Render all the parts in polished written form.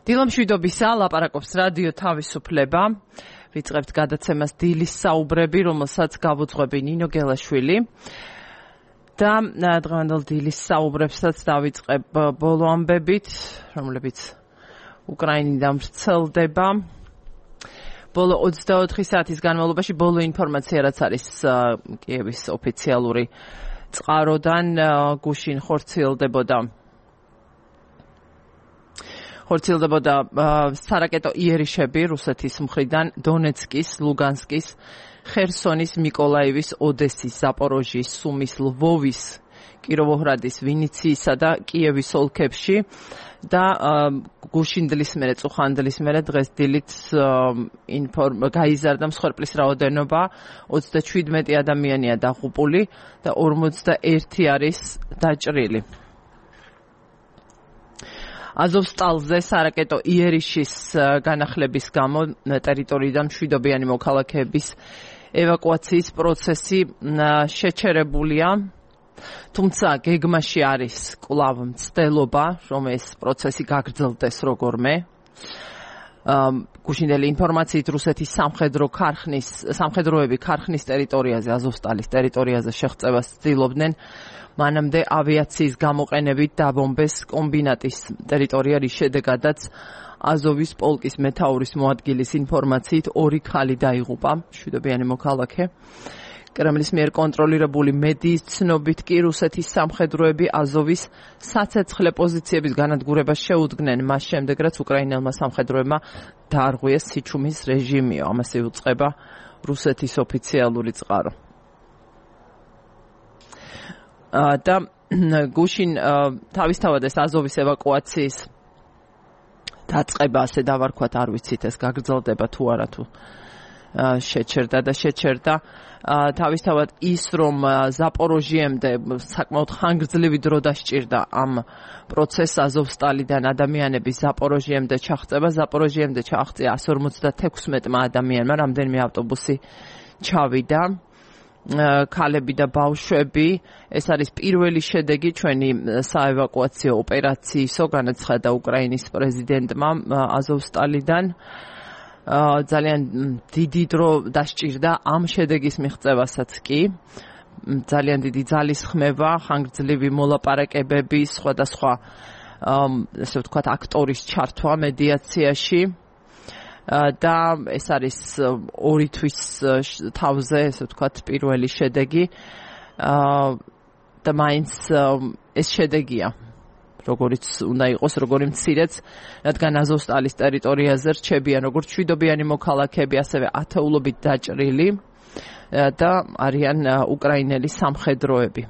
დილამშვიდობისა, ლაპარაკობს რადიო თავისუფლება. ვიწყებთ გადაცემას დილის საუბრები, რომელსაც გავუძღვები ნინო გელაშვილი. და დღევანდელ დილის საუბრებსაც დავიწყებ ბოლო ამბებით, რომლებიც უკრაინიდან ვრცელდება. ბოლო 24 საათის განმავლობაში ბოლო ინფორმაცია, რაც არის კიევის ოფიციალური წყაროდან, გუშინ ხორციელდებოდა სარაკეტო იერიშები რუსეთის მხრიდან დონეცკის, ლუგანსკის, ხერსონის, მიკოლაევის, ოდესის, ზაპოროჟიის, სუმის, ლვოვის, კიროვოჰრადის, ვინიციისა და კიევის ოლქებში და გუშინდლის მერე, წუხანდლის მერე დღეს დილით გაიზარდა მსხვერპლის რაოდენობა, 37 ადამიანია დაღუპული და 41 არის დაჭრილი. აზოვსტალზე სარაკეტო იერიშის განახლების გამო ტერიტორიიდან მშვიდობიანი მოქალაქეების ევაკუაციის პროცესი შეჩერებულია, თუმცა გეგმაში არის კვლავ მცდელობა, რომ ეს პროცესი გაგრძელდეს როგორმე. გუშინდელი ინფორმაციით რუსეთის სამხედროები ქარხნის ტერიტორიაზე, აზოვსტალის ტერიტორიაზე შეღწევას ცდილობდნენ, მანამდე ავიაციის გამოყენებით დაბომბეს კომბინატის ტერიტორია, რის შედეგადაც აზოვის პოლკის მეთაურის მოადგილის ინფორმაციით 2 ქალი დაიღუპა, მშვიდობიანი მოქალაქე. კრემლის მიერ კონტროლირებული მედიის ცნობით კი რუსეთის სამხედროები აზოვის საცეცხლე პოზიციების განადგურებას შეუდგნენ, მას შემდეგ რაც უკრაინელმა სამხედროებმა დაარღვიეს სიჩუმის რეჟიმიო, ამას იუწყება რუსეთის ოფიციალური წყარო. და გუშინ თავისთავად ეს აზოვის ევაკუაციის დაწყება, ასე დავარქვათ, არ ვიცით ეს გაგრძელდება თუ არა, თუ შეჩერდა. თავისთავად ის, რომ ზაპოროჟიემდე საკმაოდ ხანგრძლივი დრო დასჭირდა ამ პროცესს აზოვსტალიდან ადამიანების ზაპოროჟიემდე ჩაღწევა. ზაპოროჟიემდე ჩააღწია 156 ადამიანმა, რამდენიმე ავტობუსი ჩავიდა. ქალები და ბავშვები, ეს არის პირველი შედეგი ჩვენი საევაკუაციო ოპერაციისო, განაცხადა უკრაინის პრეზიდენტმა აზოვსტალიდან. ძალიან დიდი დრო დასჭირდა ამ შედეგის მიღწევასაც კი. ძალიან დიდი ძალისხმევა, ხანგრძლივი მოლაპარაკებები, სხვადასხვა ესე ვთქვათ აქტორის ჩართვა მედიაციაში. და ეს არის 2 თვის თავზე, ესე ვთქვათ, პირველი შედეგი. და მაინც ეს შედეგია, როგორიც უნდა იყოს, როგორი მცირეც, რადგან აზოვსტალის ტერიტორიაზე რჩებიან როგორც მშვიდობიანი მოქალაქეები, ასევე ათეულობით დაჭრილი და არიან უკრაინელი სამხედროები.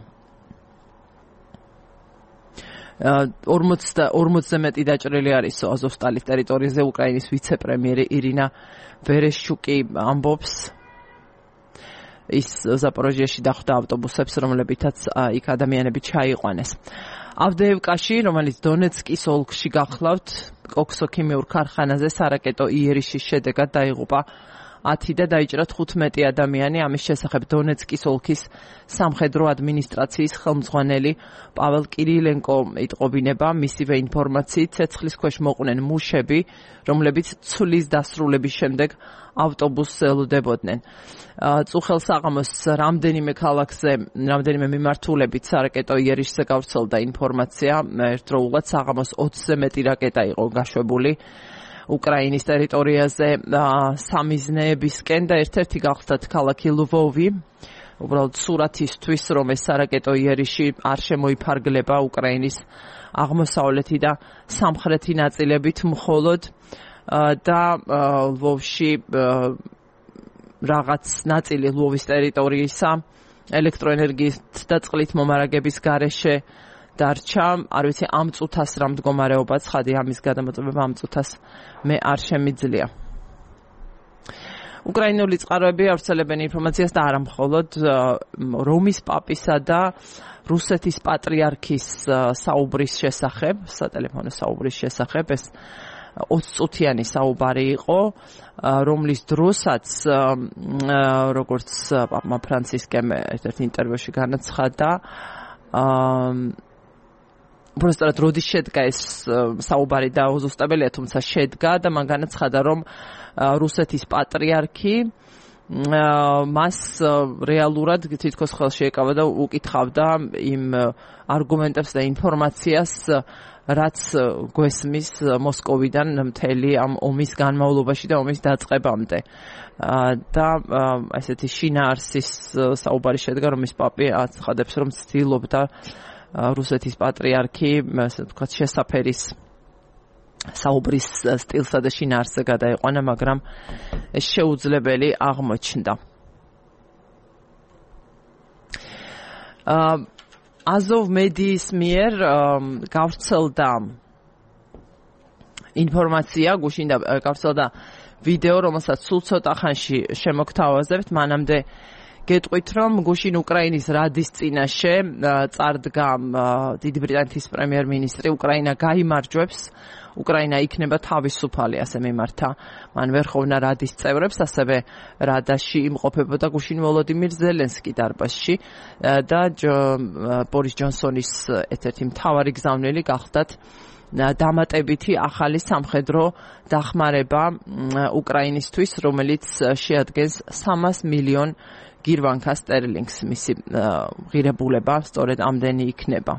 40-ზე მეტი დაჭრილი არის აზოვსტალის ტერიტორიაზე. უკრაინის ვიცე-პრემიერი ირინა ვერეშჩუკი ამბობს, ის ზაპოროჟიაში დახვდა ავტობუსებს, რომლებითაც იქ ადამიანები ჩაიყვანეს. ავდეევკაში, რომელიც დონეცკის ოლქში გახლავთ, კოქსო ქიმიურ ქარხანაზე სარაკეტო იერიშის შედეგად დაიღუპა 10 და დაიჭრა 15 ადამიანი. ამის შესახებ დონეცკის ოლქის სამხედრო ადმინისტრაციის ხელმძღვანელი პაվել კირილენკო იტყობინება. მისივე ინფორმაციით ცეცხლის ქვეშ მოყვნენ მუშები, რომლებიც ცვლის დასრულების შემდეგ ავტობუსს ელოდებოდნენ. წუხელ საღამოს რამდენიმე ქალაქზე, რამდენიმე მიმართულებით სარაკეტო იერიშზე გავრცელდა ინფორმაცია. ერთდროულად საღამოს 20-ზე მეტი რაკეტა იყო გაშვებული უკრაინის ტერიტორიაზე სამიზნეებისკენ და ერთ-ერთი გახლდათ ქალაქი ლვოვი. უბრალოდ სურათისთვის, რომ ეს სარაკეტო იერიში არ შემოიფარგლება უკრაინის აღმოსავლეთი და სამხრეთი ნაწილებით მხოლოდ და ლვოვში რაღაც ნაწილი ლვოვის ტერიტორიისა ელექტროენერგიის და წყლით მომარაგების გარეშე დარჩა. არ ვიცი ამ წუთას რა მდგომარეობა ცხადი, ამის გადამოწმება ამ წუთას მე არ შემიძლია. უკრაინული წყაროები ავრცელებენ ინფორმაციას და არა მხოლოდ რომის პაპისა და რუსეთის პატრიარქის საუბრის შესახებ, სატელეფონო საუბრის შესახებ. ეს 20 წუთიანი საუბარი იყო, რომლის დროსაც როგორც პაპმა ფრანცისკემ ერთ-ერთ ინტერვიუში განაცხადა, უბრალოდ როდის შედგა ეს საუბარი და უზუსტებელია, თუმცა შედგა და მან განაცხადა, რომ რუსეთის პატრიარქი მას რეალურად თითქოს ხელში ეკავა და უკითხავდა იმ არგუმენტებს და ინფორმაციას, რაც გვესმის მოსკოვიდან მთელი ამ ომის განმავლობაში და ომის დაწყებამდე. და ესეთი შინაარსის საუბარი შედგა, რომ ის პაპი აცხადებს, რომ ცდილობდა რუსეთის პატრიარქი, ასე ვთქვათ, შესაფერის საუბრის სტილსა და შინაარსზე გადაეყვანა, მაგრამ ეს შეუძლებელი აღმოჩნდა. Azov medიის მიერ გავრცელდა ინფორმაცია, გუშინ და გავრცელდა ვიდეო, რომელსაც სულ ცოტა ხანში შემოგთავაზებთ. მანამდე გეტყვით, რომ გუშინ უკრაინის რადის წინაშე წარდგა დიდი ბრიტანეთის პრემიერ-მინისტრი, უკრაინა გაიმარჯვებს, უკრაინა იქნება თავისუფალი, ასე მიმართა მან ვერხოვნა რადის წევრებს, ასევე რადაში იმყოფებოდა გუშინ ვოლოდიმირ ზელენსკი დარბაზში და ბორის ჯონსონის ერთ-ერთი მთავარი გზავნილი გახდათ დამატებითი ახალი სამხედრო დახმარება უკრაინისთვის, რომელიც შეადგენს 300 მილიონ გირვანკა სტერლინგს. მისი ღირებულება სწორედ ამდენი იქნება.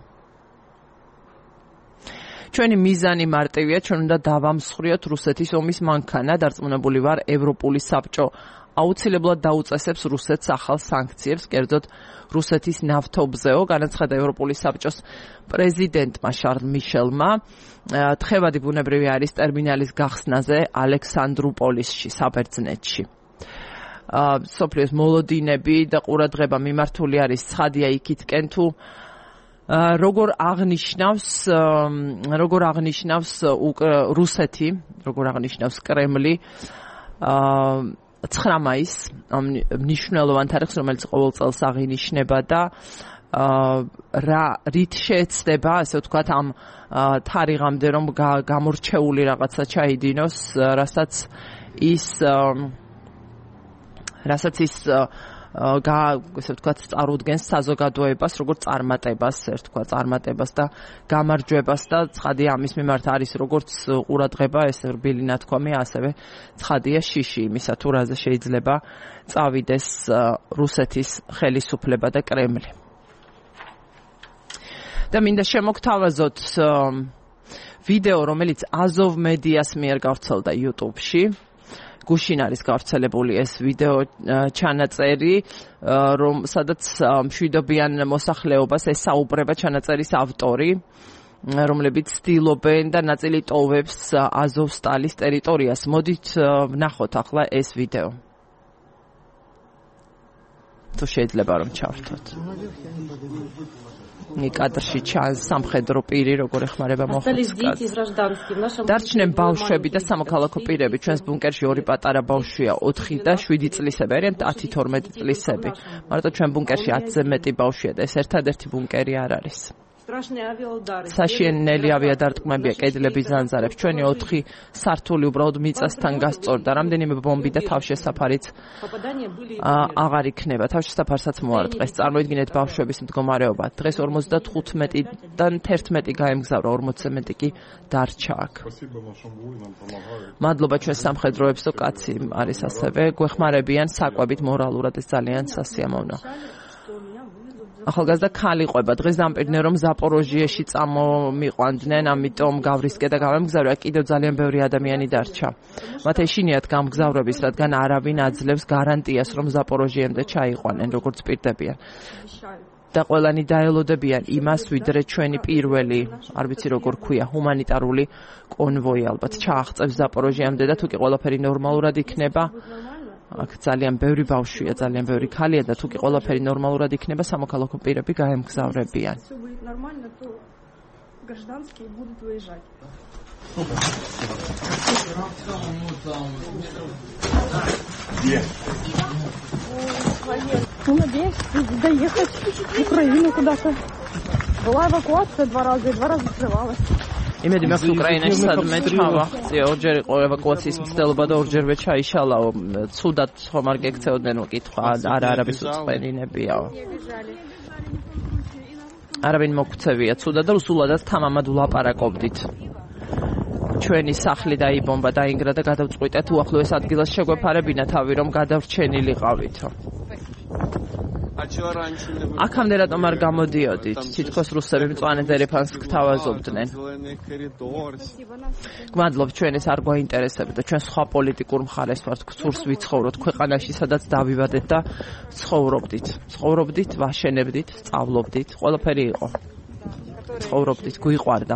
ჩვენი მიზანი მარტივია, ჩვენ უნდა დავამსხვრიოთ რუსეთის ომის მანქანა, დარწმუნებული ვარ, ევროპული საბჭო აუცილებლად დაუწესებს რუსეთს ახალ სანქციებს, კერძოდ რუსეთის ნავთობზეო, განაცხადა ევროპული საბჭოს პრეზიდენტმა შარლ მიშელმა თხევადი ბუნებრივი არის ტერმინალის გახსნაზე ალექსანდროპოლისში, საბერძნეთში. სოფლის მოლოდინები და ყურადღება მიმართული არის ცხადია იქითკენ თუ როგორ აღნიშნავს რუსეთი, როგორ აღნიშნავს კრემლი 9 მაისს მნიშვნელოვან თარიღს, რომელიც ყოველ წელს აღინიშნება და რით შეეცდება, ასე ვთქვათ, ამ თარიღამდე რომ გამორჩეული რაღაცა ჩაიდინოს, რასაც ის ესე ვთქვათ, წარუდგენს საზოგადოებას, როგორც წარმატებას და გამარჯვებას და ცხადია ამის მიმართ არის როგორც ყურადღება, ეს რბილი ნათქვამი, ასევე ცხადია შიში იმისა, თუ რაზე შეიძლება წავიდეს რუსეთის ხელისუფლება და კრემლი. და მინდა შემოგთავაზოთ ვიდეო, რომელიც Azov Medias მიერ გავრცელდა YouTube-ში. გუშინ არის გავრცელებული ეს ვიდეო ჩანაწერი, სადაც მშვიდობიან მოსახლეობას ესაუბრება ჩანაწერის ავტორი, რომლებიც ცდილობენ და ნაწილი ტოვებს აზოვსტალის ტერიტორიას. მოდით ვნახოთ ახლა ეს ვიდეო. თუ შეიძლება რომ ჩავრთოთ. კადრში ჩანს სამხედრო პირი, როგორ ეხმარება მოხუცს. დარჩნენ ბავშვები და სამოქალაქო პირები. ჩვენს ბუნკერში 2 პატარა ბავშვია, 4 და 7 წლისები, არიან 10-12 წლისები. მარტო ჩვენ ბუნკერში 10-ზე მეტი ბავშვია და ეს ერთადერთი ბუნკერი არ არის. საშინელი ავიადარტყმებია კედლების ზანზარებს. ჩვენი 4 სართული უბრალოდ მიწასთან გასწორდა. რამდენიმე ბომბი და თავშესაფარიც აღარ იქნება. თავშესაფარსაც მოარტყეს. წარმოიდგინეთ ბავშვების მდგომარეობა. დღეს 55-დან 11 გაემგზავრა, 40-ზე მეტი კი დარჩა აქ. მადლობა ჩვენ სამხედროებსო, კაცი არის ასევე გვეხმარებიან საკვებით, მორალურად ეს ძალიან სასიამოვნო. ახალგაზრდა ქალი ყვება. დღეს დამპირდნენ, რომ ზაპოროჟიეში წამომიყვანდნენ, ამიტომ გავრისკე და გამემგზავრა, კიდევ ძალიან ბევრი ადამიანი დარჩა. მათ ეშინიათ გამგზავრების, რადგან არავინ აძლევს გარანტიას, რომ ზაპოროჟიემდე ჩაიყვანენ, როგორც პირდებიან. და ყველანი დაელოდებიან იმას, ვიდრე ჩვენი პირველი, არ ვიცი როგორ ქვია, ჰუმანიტარული კონვოი ალბათ ჩააღწევს ზაპოროჟიემდე და თუ კი ყველაფერი ნორმალურად იქნება, აქ ძალიან ბევრი ბავშვია, ძალიან ბევრი ქალია და თუ კი ყველაფერი ნორმალურად იქნება, სამოქალაქო პირები გაემგზავრებიან. Мы надеемся доехать в Украину куда-то. Была эвакуация 2 раза, и 2 раза открывалась. იმედი მაქვს უკრაინაში სადმე ჩავახცე, ორჯერ იყო ევაკუაციის მცდელობა და ორჯერვე ჩაიშალაო. ცუდად ხომ არ გეკცეოდნენ უკითხვა, არა არაბის უწყენინებიაო. არავინ მოგვცევია ცუდად და სულადაც თამამად ვლაპარაკობდით. ჩვენი სახლი დაიბომბა, დაინგრა და გადავწყვიტეთ უახლოეს ადგილას შეგვეფარებინა თავი, რომ გადავრჩენილიყავითო. აქამდე რატომ არ გამოდიოდით? თითქოს რუსები მწვანე დერეფანს გთავაზობდნენ. გმადლობთ, ჩვენ ეს არ გვაინტერესებდა. ჩვენ სხვა პოლიტიკურ მხარეს ვართ, გცურს ვიცხოვროთ ქვეყანაში, სადაც დავიბადეთ და ცხოვრობდით, ვაშენებდით, სწავლობდით, ყველაფერი იყო. ცხოვრობდით, გვიყვარდა.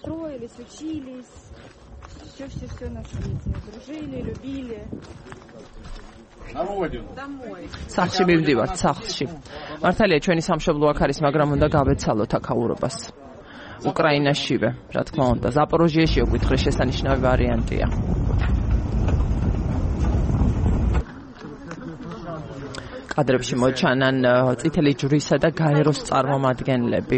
სახლში მივდივართ, სახლში. მართალია ჩვენი სამშობლო აქ არის, მაგრამ უნდა გავეცალოთ აქაურობას. უკრაინაშივე, რა თქმა უნდა, ზაპოროჟიეში უკითხე შესანიშნავი ვარიანტია. კადრებში მოჩანან წითელი ჯვრისა და გაეროს წარმომადგენლები.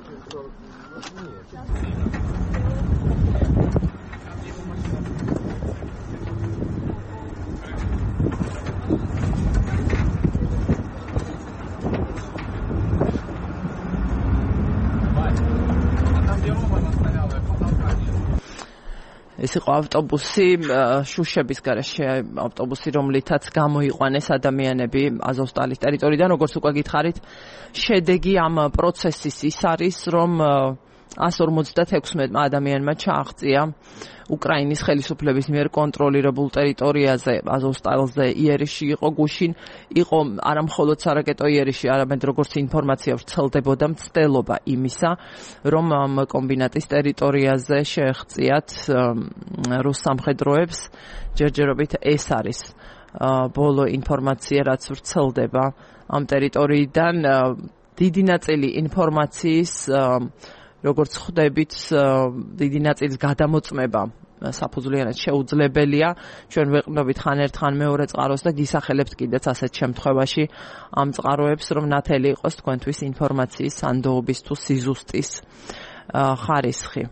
ეს იყო ავტობუსი, შუშების გარეშე ავტობუსი, რომლითაც გამოიყვანეს ადამიანები აზოვსტალის ტერიტორიიდან. როგორც უკვე გითხარით, შედეგი ამ პროცესის ის არის, რომ 156 ადამიანმა ჩააღწია უკრაინის ხელისუფლების მიერ კონტროლირებულ ტერიტორიაზე, აზოვსტალზე იერიში იყო გუშინ, იყო არა მხოლოდ სარაკეტო იერიში, არამედ როგორც ინფორმაცია ვრცელდებოდა მცდელობა იმისა, რომ ამ კომბინატის ტერიტორიაზე შეეღწიათ რუს სამხედროებს. ჯერჯერობით ეს არის ბოლო ინფორმაცია, რაც ვრცელდება ამ ტერიტორიიდან. დიდი ნაწილი ინფორმაციის, როგორც ხვდებით, დიდი ნაწილის გადამოწმება საფუძვლიანად შეუძლებელია. ჩვენ ვეყნობით ხან ერთ ხან მეორე წყაროს და გისახელებთ კიდეც ასეთ შემთხვევაში ამ წყაროებს, რომ ნათელი იყოს თქვენთვის ინფორმაციის სანდოობის თუ სიზუსტის ხარისხი.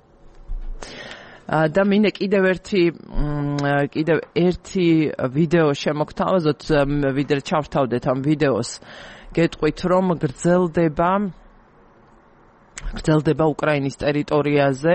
და მინდა კიდევ ერთი ვიდეო შემოგთავაზოთ, ვიდრე ჩავთავდეთ ამ ვიდეოს, გეტყვით, რომ გრძელდება უკრაინის ტერიტორიაზე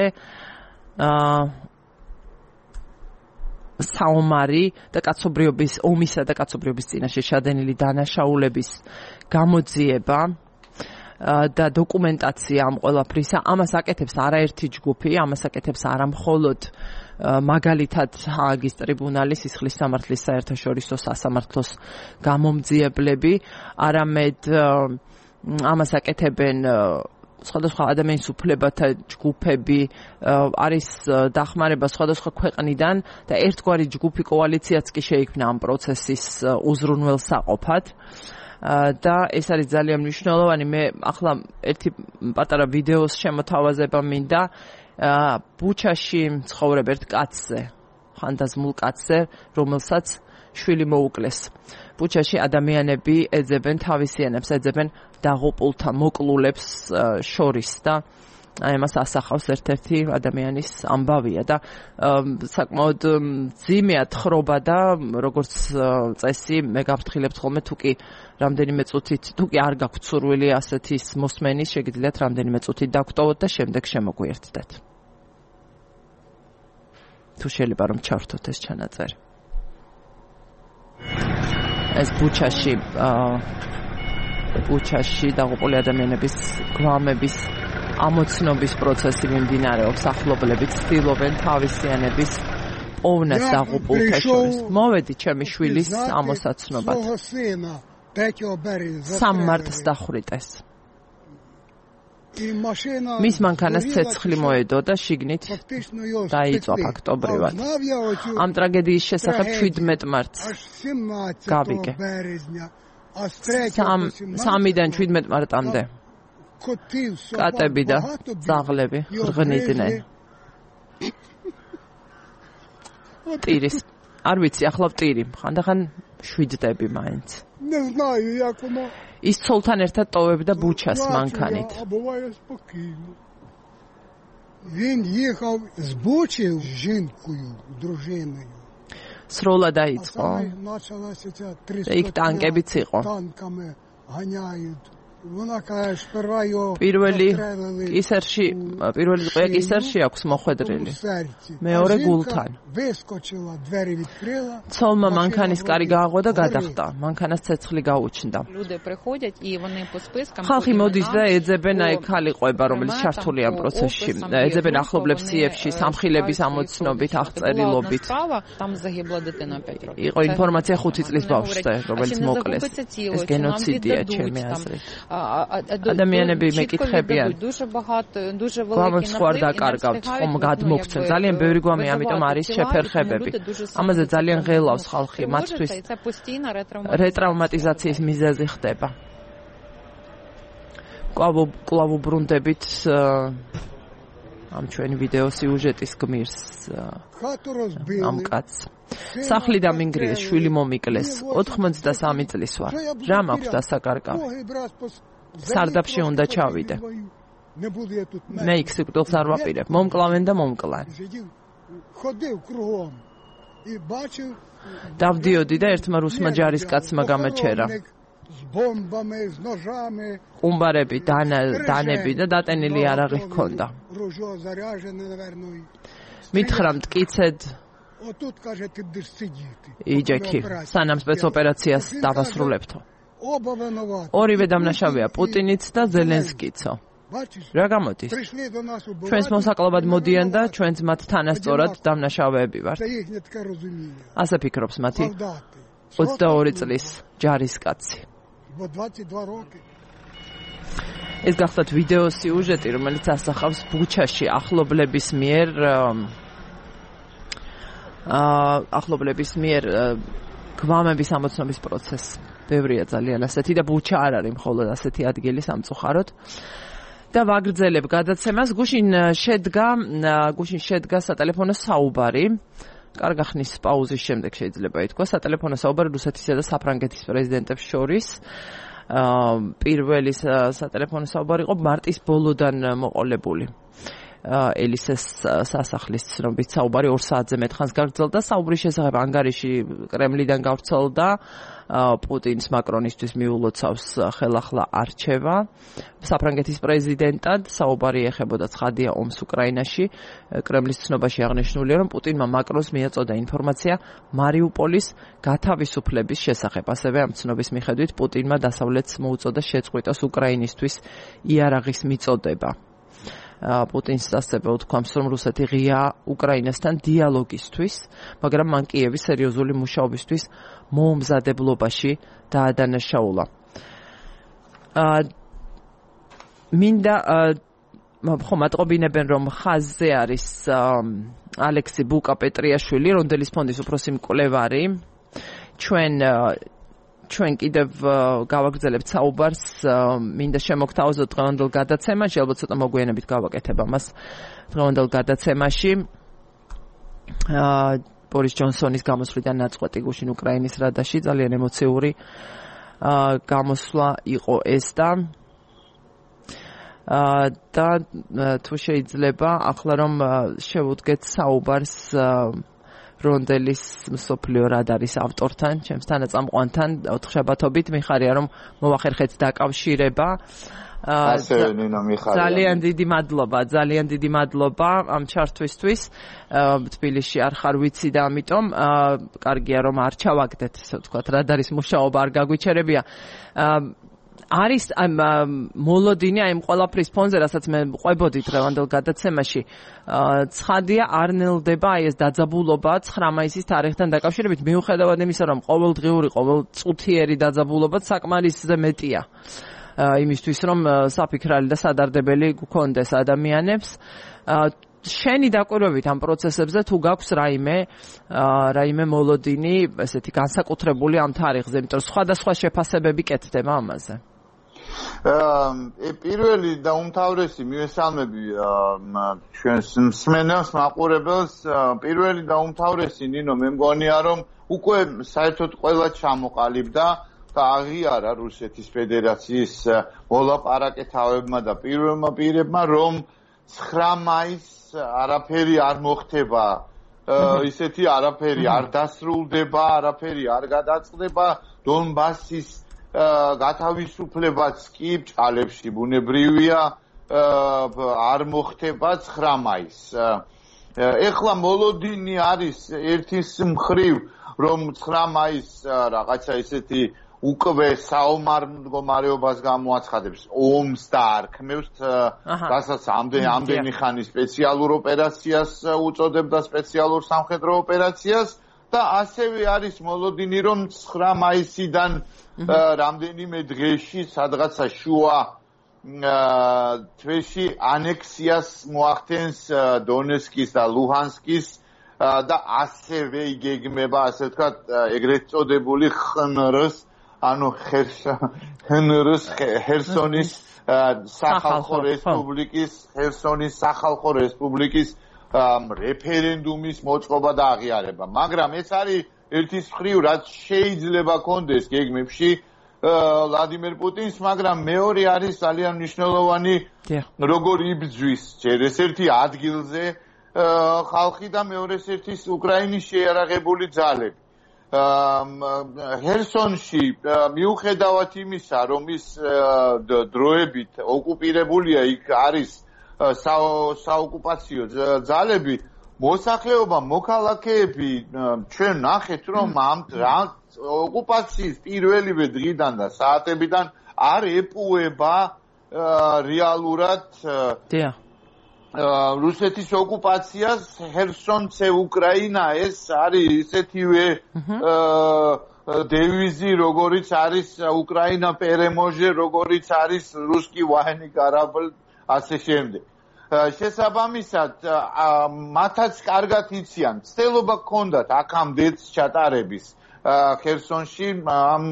საომარი და კაცობრიობის ომისა და კაცობრიობის წინაშე შადენილი დანაშაულების გამოძიება და დოკუმენტაცია ამ ყველაფრისა. ამას აკეთებს არაერთი ჯგუფი, ამას აკეთებს არა მხოლოდ მაგალითად ჰააგის ტრიბუნალის სისხლის სამართლის საერთაშორისო სასამართლოს გამომძიებლები, არამედ ამას აკეთებენ სხვადასხვა ადამიანის უფლებათა ჯგუფები, არის დახმარება სხვადასხვა ქვეყნიდან და ერთგვარი ჯგუფი კოალიციაც კი შეიქმნა ამ პროცესის უზრუნველსაყოფად. და ეს არის ძალიან მნიშვნელოვანი. მე ახლა ერთი პატარა ვიდეოს შემოთავაზება მინდა. ბუჩაში ცხოვრებ ერთ კაცზე, ხანდაზმულ კაცზე, რომელსაც შვილი მოუკლეს. ბუჩაში ადამიანები ეძებენ თავისიანებს, ეძებენ დაღუპულთა მოკლულებს შორის და ამას ასახავს ერთ-ერთი ადამიანის ამბავია და საკმაოდ მძიმეა თხრობა და როგორც წესი მე გავფრთხილებთ ხოლმე თუკი რამდენიმე წუთით თუკი არ გაქვთ სურვილი ასეთი მოსმენის, შეგიძლიათ რამდენიმე წუთით დაგტოვოთ და შემდეგ შემოგვიერთდეთ. თუ შეიძლება რომ ჩავრთოთ ეს ჩანაწერი. ეს ბუჩაში დაღუპული ადამიანების გვამების ამოცნობის პროცესი მიმდინარეობს. ახლობლები ცდილობენ თავისიანების პოვნას დაღუპულთა შორის. მოვედი ჩემი შვილის ამოსაცნობად. 3 მარტს დახვრიტეს. მის მანქანას ცეცხლი მოედო და შიგნით დაიწვა ფაქტობრივად. ამ ტრაგედიის შესახებ 17 მარტს გავიგე. 3-დან 17 მარტამდე კატები და ძაღლები ღრღნიდნენ. ტირის, არ ვიცი, ახლა ვტირი, ხანდახან შვიდდები მაინც. ის ცოლთან ერთად ტოვებდა ბუჩას მანქანით. სროლა დაიწყო. იქ ტანკებიც იყო. პირველი კისერში აქვს მოხვედრილი. მეორე გულთან. ცოლმა მანქანის კარი გააღო და გადახტა. მანქანას ცეცხლი გაუჩნდა. ხალხი მოდის და ეძებენ აი ქალი ყვება, რომელიც ჩართულია ამ პროცესში. ეძებენ ახლობლებს სიებში, სამხილების ამოცნობით, აღწერილობით. იყო ინფორმაცია 5 წლის ბავშვზე, რომელიც მოკლეს. ეს გენოციდია ჩემი აზრით. ადამიანები მეკითხებიან. გვამოს ხوار დაკარგავთ, ხომ გადმოგცემ. ძალიან ბევრი გვამი, ამიტომ არის შეფერხებები. ამაზე ძალიან ღელავს ხალხი, მათთვის რეტრაუმატიზაციის მიზეზი ხდება. კვლავ უბრუნდებით ამ ჩვენი ვიდეო სიუჟეტის გმირს ამ კაცს. სახლი დამინგრიეს, შვილი მომიკლეს, 93 წლის ვარ. რა მაქვს დასაკარგავ? სარდაფში უნდა ჩავიდე. მე იქ სიკვდილს არ ვაპირებ. მომკლავენ და მომკლან. დავდიოდი და ერთმა რუსმა ჯარისკაცმა გამაჩერა. ყუმბარები, დანები და დატენილი არაღი ჰქონდა. მითხრა მტკიცედ იჯექი, სანამ სპეცოპერაციას დავასრულებთო. ორივე დამნაშავეა, პუტინიც და ზელენსკიცო. რა გამოდის? ჩვენს მოსაკლობად მოდიან და ჩვენც მათ თანასწორად დამნაშავეები ვართ. ასე ფიქრობს მათი 22 წლის ჯარისკაცი. ეს გახლავთ ვიდეო სიუჟეტი, რომელიც ასახავს ბუჩაში ახლობლების მიერ გვამების ამოცნობის პროცესს. ბევრია ძალიან ასეთი და ბუჩა არ არის მხოლოდ ასეთი ადგილი სამწუხაროდ. და ვაგრძელებ გადაცემას. გუშინ შედგა სატელეფონო საუბარი. კარგა ხნის პაუზის შემდეგ შეიძლება ითქვა სატელეფონო საუბარი რუსეთისა და საფრანგეთის პრეზიდენტებს შორის. პირველი სატელეფონო საუბარი იყო მარტის ბოლოდან მოყოლებული. ელისეს სასახლის ცნობით საუბარი 2 საათზე მეტხანს გაგრძელდა. საუბრის შესახებ ანგარიში კრემლიდან გავრცელდა. პუტინს მაკრონისთვის მიულოცავს ხელახლა არჩევა. საფრანგეთის პრეზიდენტად საუბარი ეხებოდა ცხადია ომს უკრაინაში. კრემლის ცნობაში აღნიშნულია, რომ პუტინმა მაკრონს მიაწოდა ინფორმაცია მარიუპოლის გათავისუფლების შესახებ. ასევე ამ ცნობის მიხედვით პუტინმა დასავლეთს მოუწოდა შეწყვიტოს უკრაინისთვის იარაღის მიწოდება. პუტინს ასევე უთქვამს, რომ რუსეთი ღია უკრაინასთან დიალოგისთვის, მაგრამ მან კიევის სერიოზული მუშაობისთვის მოუმზადებლობაში დაადანაშაულა. მინდა მატყობინებენ, რომ ხაზზე არის ალექსი ბუკა-პეტრიაშვილი, რონდელის ფონდის უფროსი მკვლევარი. ჩვენ კიდევ გავაგრძელებთ საუბარს, მინდა შემოგთავაზოთ დღევანდელ გადაცემაში, ალბათ ცოტა მოგვიანებით გავაკეთებ ამას დღევანდელ გადაცემაში. ბორის ჯონსონის გამოსვლიდან ნაწყვეტი გუშინ უკრაინის რადაში, ძალიან ემოციური გამოსვლა იყო ეს და თუ შეიძლება ახლა რომ შევუდგეთ საუბარს რონდელის მსოფლიო რადარის ავტორთან, ჩემს თანაწამყვანთან 4 შაბათობით მიხარია რომ მოვახერხეთ დაკავშირება. ძალიან დიდი მადლობა ამ ჩართვისთვის. თბილისში არ ხარ ვიცი და ამიტომ კარგია რომ არ ჩავაგდეთ, ასე ვთქვათ, რადარის მუშაობა არ გაგვიჩერებია. არის მოლოდინი აი ყველაფრის ფონზე, რასაც მე ყვებოდი დღევანდელ გადაცემაში. ცხადია არ ნელდება აი ეს დაძაბულობა 9 მაისის თარიღთან დაკავშირებით, მიუხედავად იმისა, რომ ყოველდღიური, ყოველწუთიერი დაძაბულობა საკმარისზე მეტია. იმისთვის რომ საფიქრალი და სადარდებელი გქონდეს ადამიანებს. შენი დაკვირვებით ამ პროცესებზე თუ გაქვს რაიმე მოლოდინი, ესეთი განსაკუთრებული ამ თარიღზე, იმიტომ რომ სხვადასხვა შეფასებები კეთდება ამაზე. პირველი და უმთავრესი მივესალმები ჩვენს მსმენელს, მაყურებელს. პირველი და უმთავრესი ნინო მე მგონია რომ უკვე საერთოდ ყველა ჩამოყალიბდა და აღიარა რუსეთის ფედერაციის მოლაპარაკეთავებმა და პირველმა პირებმა რომ 9 მაისს არაფერი არ მოხდება, ისეთი არაფერი არ დასრულდება, არაფერი არ გადაწყდება დონბასის გათავისუფლებაც კი ბჭყალებში ბუნებრივია არ მოხდება 9 მაისს. ეხლა მოლოდინი არის ერთის მხრივ რომ 9 მაისს რაღაცა ისეთი უკვე საომარ მდგომარეობას გამოაცხადებს ომს და არქმევს, რასაც ამდენი ხანი სპეციალურ ოპერაციას უწოდებდა სპეციალურ სამხედრო ოპერაციას და ასევე არის მოლოდინი რომ 9 მაისიდან რამდენიმე დღეში სადღაცა შუა თვეში ანექსიას მოახდენს დონეცკის და ლუჰანსკის და ასევე იგეგმება ასე ვთქვათ ეგრეთ წოდებული ხნრს ანუ ხერსონის სახალხო რესპუბლიკის რეფერენდუმის მოწყობა და აღიარება. მაგრამ ეს არის ერთის მხრივ რაც შეიძლება კონდეს გეგმებში ვლადიმერ პუტინს, მაგრამ მეორე არის ძალიან მნიშვნელოვანი როგორ იბრძვის ჯერ ერთ-ერთი ადგილზე ხალხი და მეორე ერთის უკრაინის შეიარაღებული ძალები. ჰერსონში მიუხედავად იმისა, რომ ის დროებით ოკუპირებულია, იქ არის საოკუპაციო ძალები, მოსახლეობა, მოქალაქეები ჩვენ ნახეთ, რომ ამ ოკუპაციის პირველივე დღიდან და საათებიდან არ ეპუება რეალურად რუსეთის ოკუპაციას ჰერსონცე უკრაინა ეს არის ისეთივე დევიზი როგორიც არის უკრაინა პერემოჟე როგორიც არის რუსკი ვაენი კარაბლ ასე შემდეგ შესაბამისად მათაც კარგად იციან ცდილობა ჰქონდათ აქამდეც ჩატარების ჰერსონში ამ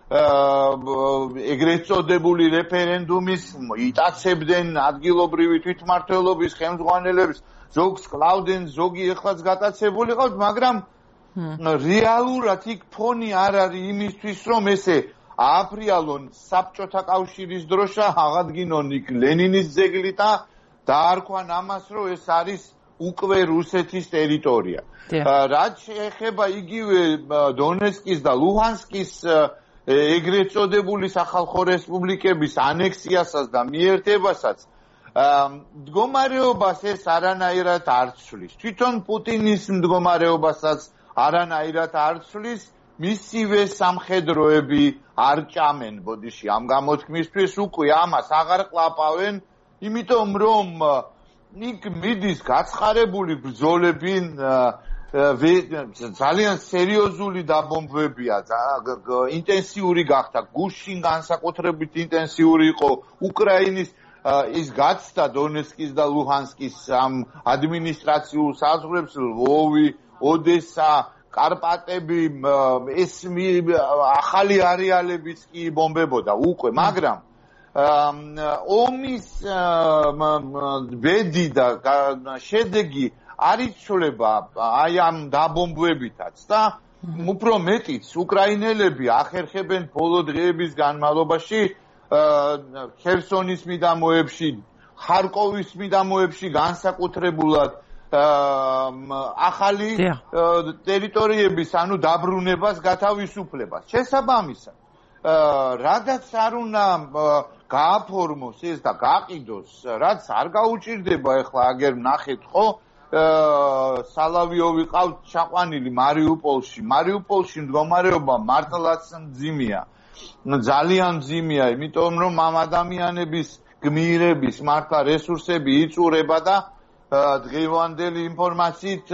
ეგრეთ წოდებული რეფერენდუმის იტაცებდნენ ადგილობრივი თვითმმართველობის ხელმძღვანელებს ზოგს კლავდნენ ზოგი ეხლაც გატაცებული ყავთ მაგრამ რეალურად იქ ფონი არ არის იმისთვის რომ ესე ააფრიალონ საბჭოთა კავშირის დროშა აღადგინონ იქ ლენინის ძეგლი და დაარქვან ამას რომ ეს არის უკვე რუსეთის ტერიტორია რაც შეეხება იგივე დონეცკის და ლუჰანსკის ეგრეთ წოდებული სახალხო რესპუბლიკების ანექსიასაც და მიერთებასაც მდგომარეობას ეს არანაირად არ ცვლის. თვითონ პუტინის მდგომარეობასაც არანაირად არ ცვლის, მისივე სამხედროები არ ჭამენ ბოდიში ამ გამოთქმისთვის უკვე ამას აღარ ყლაპავენ, იმიტომ რომ იქ მიდის გაცხარებული ბრძოლები ძალიან სერიოზული დაბომბვებია, ინტენსიური გახდა, გუშინ განსაკუთრებით ინტენსიური იყო უკრაინის ის გაცდა დონეცკის და ლუჰანსკის ამ ადმინისტრაციულ საზღვრებს, ლვოვი, ოდესა, კარპატები, ეს ახალი არეალებიც კი ბომბებოდა უკვე, მაგრამ ომის ბედი და შედეგი არ იცვლება აი ამ დაბომბვებითაც და უფრო მეტიც უკრაინელები ახერხებენ ბოლო დღეების განმავლობაში ხერსონის მიდამოებში, ხარკოვის მიდამოებში განსაკუთრებულად ახალი ტერიტორიების ანუ დაბრუნებას გათავისუფლებას. შესაბამისად, რადგან არ უნდა გააფორმოს ეს და გაყიდოს, რაც არ გაუჭირდება ახლა აგერ ნახეთ ხო სალავიოვი ყავთ ჩაყვანილი მარიუპოლში მდგომარეობა მართლაც მძიმეა ძალიან მძიმეა იმიტომ რომ ამ ადამიანების გმირების მართლა რესურსები იწურება და დღევანდელი ინფორმაციით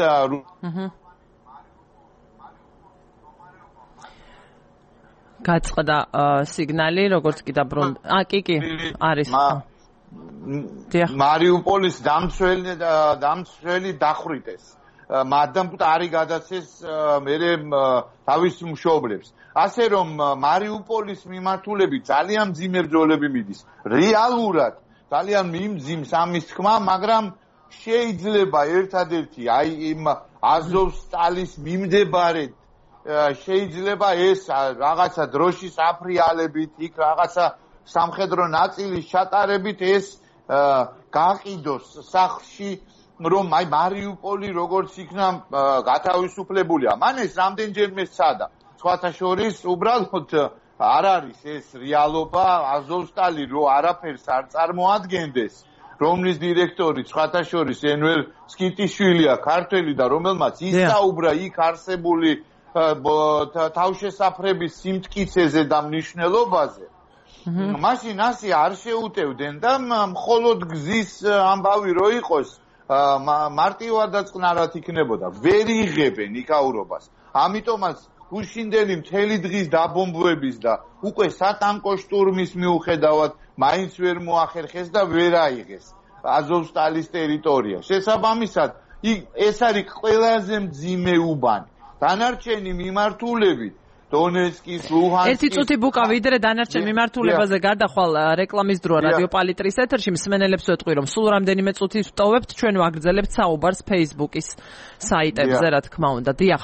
გაწყდა სიგნალი როგორც კი დაბრუნდა კი არის მარიუპოლის დამცველი დახვრიტეს. მადამ პტარი გადაცეს მერე თავის მშობლებს. ასე რომ მარიუპოლის მიმართულებით ძალიან მძიმე ბრძოლები მიდის. რეალურად ძალიან მიმძიმს ამის თქმა, მაგრამ შეიძლება ერთადერთი აი იმ აზოვსტალის მიმდებარედ შეიძლება ეს რაღაცა დროშის აფრიალებით იქ რაღაცა სამხედრო ნაწილის ჩატარებით ეს გაყიდოს სახლში რომ აი მარიუპოლი როგორც იქნა გათავისუფლებულია. მან ეს რამდენჯერმე სცადა. სხვათა შორის უბრალოდ არ არის ეს რეალობა, აზოვსტალი რო არაფერს არ წარმოადგენდეს, რომლის დირექტორი სხვათა შორის ენველ სკიტიშვილია, ქართველი და რომელმაც ისაუბრა იქ არსებული თავშესაფრების სიმტკიცეზე და მნიშვნელობაზე. მაშინ ასე არ შეუტევდნენ და მხოლოდ გზის ამბავი რო იყოს მარტივადაც წყნარად იქნებოდა. ვერ იღებენ იქაურობას. ამიტომაც გუშინდელი მთელი დღის დაბომბვების და უკვე სატანკო შტურმის მიუხედავად მაინც ვერ მოახერხეს და ვერ აიღეს აზოვსტალის ტერიტორია. შესაბამისად, ეს არის ყველაზე მძიმე უბანი. დანარჩენი მიმართულებით დონეცკის, ლუჰანსკის. ერთი წუთი ბუკა ვიდრე დანარჩენ მიმართულებაზე გადახვალ რეკლამის დროა რადიო პალიტრის ეთერში მსმენელებს ვეთყვი რომ სულ რამდენიმე წუთი ვტოვებთ ჩვენ ვაგრძელებთ საუბარს Facebook-ის საიტებზე რა თქმა უნდა. დიახ.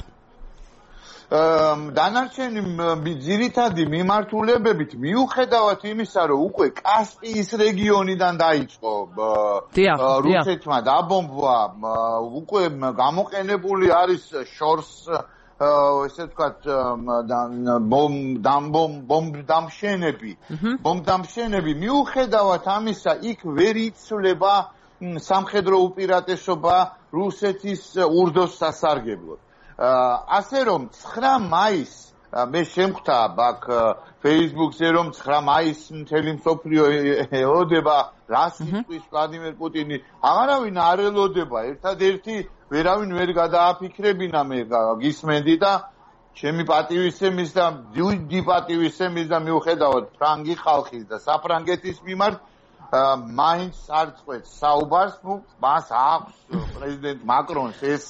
დანარჩენი ძირითადი მიმართულებებით მიუხედავად იმისა რომ უკვე კასპიის რეგიონიდან დაიწყო რუსეთმა დაბომბვა უკვე გამოყენებული არის შორს ესე ვთქვათ ბომბდამშენები მიუხედავად ამისა იქ ვერ იცვლება სამხედრო უპირატესობა რუსეთის ურდოს სასარგებლოდ. ასე რომ 9 მაისს მე შემხვდა აქ Facebook-ზე რომ 9 მაისს მთელი მსოფლიო ელოდება რას იტყვის ვლადიმერ პუტინი აღარავინ არ ელოდება ერთადერთი ვერავინ ვერ გადააფიქრებინა მე გისმენდი და ჩემი პატივისცემის და დიდი პატივისცემის და მიუხედავად ფრანგი ხალხის და საფრანგეთის მიმართ მაინც არ წყვეტს საუბარს მას აქვს პრეზიდენტ მაკრონს ეს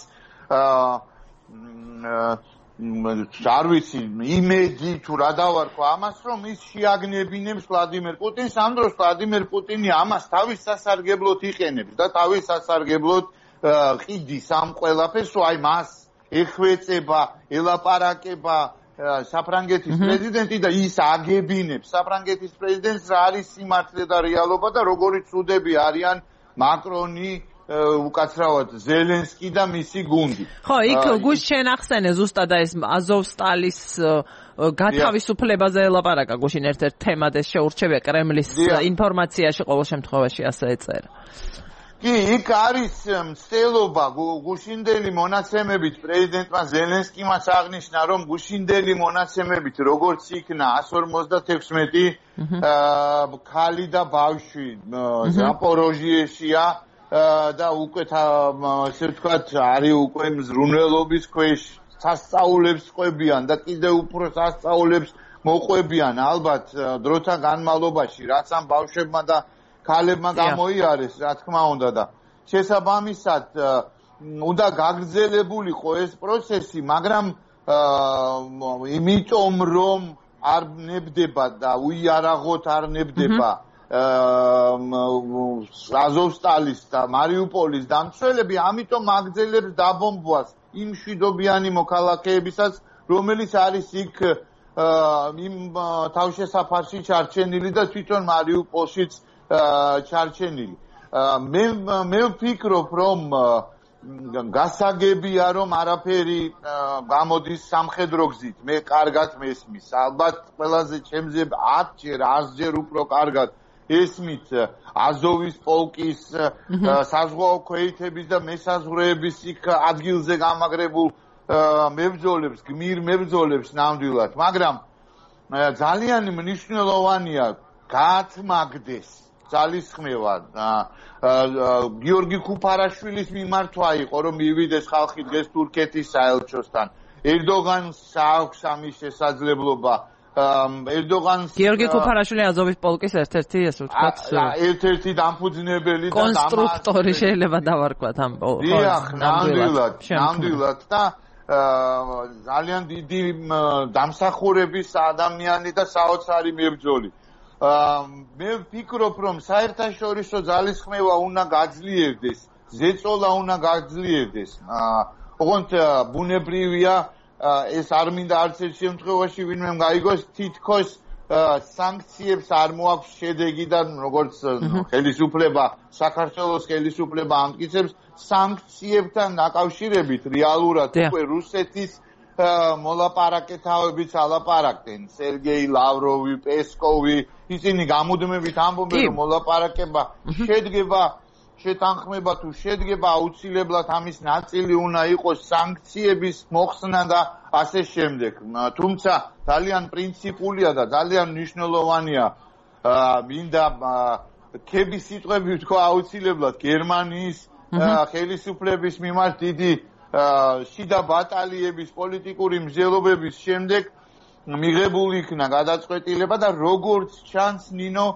არ ვიცი იმედი თუ რა დავარქვა ამას რომ ის შეაგნებინებს ვლადიმერ პუტინს ამ დროს ვლადიმერ პუტინი ამას თავის სასარგებლოდ იყენებს და თავის სასარგებლოდ ყიდის ამ ყველაფერს აი მას ეხვეწება ელაპარაკება საფრანგეთის პრეზიდენტი და ის აგებინებს საფრანგეთის პრეზიდენტს რა არის სიმართლე და რეალობა და როგორი ცუდები არიან მაკრონი უკაცრავად ზელენსკი და მისი გუნდი. ხო, იქ გუშინ შენ ახსენე ზუსტად ეს აზოვსტალის გათავისუფლებაზე ელაპარაკა გუშინ ერთ-ერთ თემად ეს შეურჩებია კრემლის ინფორმაციაში ყოველ შემთხვევაში ასე ეწერა. კი, იქ არის მცდელობა გუშინდელი მონაცემებით პრეზიდენტმა ზელენსკიმაც აღნიშნა რომ გუშინდელი მონაცემებით როგორც იქნა 156 ქალი და ბავშვი ზაპოროჟიეშია და უკვე ესე ვთქვათ არის უკვე მზრუნველობის ქვეშ სასწაულებს ყვებიან და კიდევ უფრო სასწაულებს მოყვებიან ალბათ დროთა განმავლობაში რაც ამ ბავშვებმა და ქალებმა გამოიარეს რა თქმა უნდა და შესაბამისად უნდა გაგრძელებულიყო ეს პროცესი მაგრამ იმიტომ რომ არ ნებდება და უიარაღოთ არ ნებდება აზოვსტალის და მარიუპოლის დამცველები ამიტომ აგრძელებს დაბომბვას იმ მშვიდობიანი მოქალაქეებისაც რომელიც არის იქ იმ თავშესაფარში ჩარჩენილი და თვითონ მარიუპოლშიც ჩარჩენილი მე ვფიქრობ რომ გასაგებია რომ არაფერი გამოდის სამხედრო გზით მე კარგად მესმის ალბათ ყველაზე ჩემზე 10ჯერ 100ჯერ უფრო კარგად ესმით აზოვის პოლკის საზღვაო ქვეითების და მესაზღვრეების იქ ადგილზე გამაგრებულ მებრძოლებს გმირ მებრძოლებს ნამდვილად მაგრამ ძალიან მნიშვნელოვანია გაათმაგდეს ძალისხმევა გიორგი ქუფარაშვილის მიმართვა იყო რომ მივიდეს ხალხი დღეს თურქეთის საელჩოსთან ერდოგანს აქვს ამის შესაძლებლობა ერდოგანს გიორგი ქუფარაშვილი აზოვის პოლკის ერთ-ერთი ესე ვთქვათ ერთ-ერთი დამფუძნებელი და კონსტრუქტორი შეიძლება დავარქვათ ამ ნამდვილად და ძალიან დიდი დამსახურების ადამიანი და საოცარი მებრძოლი მე ვფიქრობ რომ საერთაშორისო ძალისხმევა უნდა გაძლიერდეს ზეწოლა უნდა გაძლიერდეს ოღონდ ბუნებრივია ეს არ მინდა არც ერთ შემთხვევაში ვინმე გაიგოს თითქოს სანქციებს არ მოაქვს შედეგი და როგორც ხელისუფლება საქართველოს ხელისუფლება ამტკიცებს სანქციებთან დაკავშირებით რეალურად უკვე რუსეთის მოლაპარაკეთავებიც ალაპარაკდნენ სერგეი ლავროვი, პესკოვი, ისინი გამუდმებით ამბობენ რომ მოლაპარაკება შედგება შეთანხმება თუ შედგება აუცილებლად ამის ნაწილი უნდა იყოს სანქციების მოხსნა და ასე შემდეგ. თუმცა ძალიან პრინციპულია და ძალიან მნიშვნელოვანია მინდა ქების სიტყვები ვთქვა აუცილებლად გერმანიის ხელისუფლების მიმართ დიდი შიდა ბატალიების პოლიტიკური მსჯელობების შემდეგ მიღებული იქნა გადაწყვეტილება და როგორც ჩანს ნინო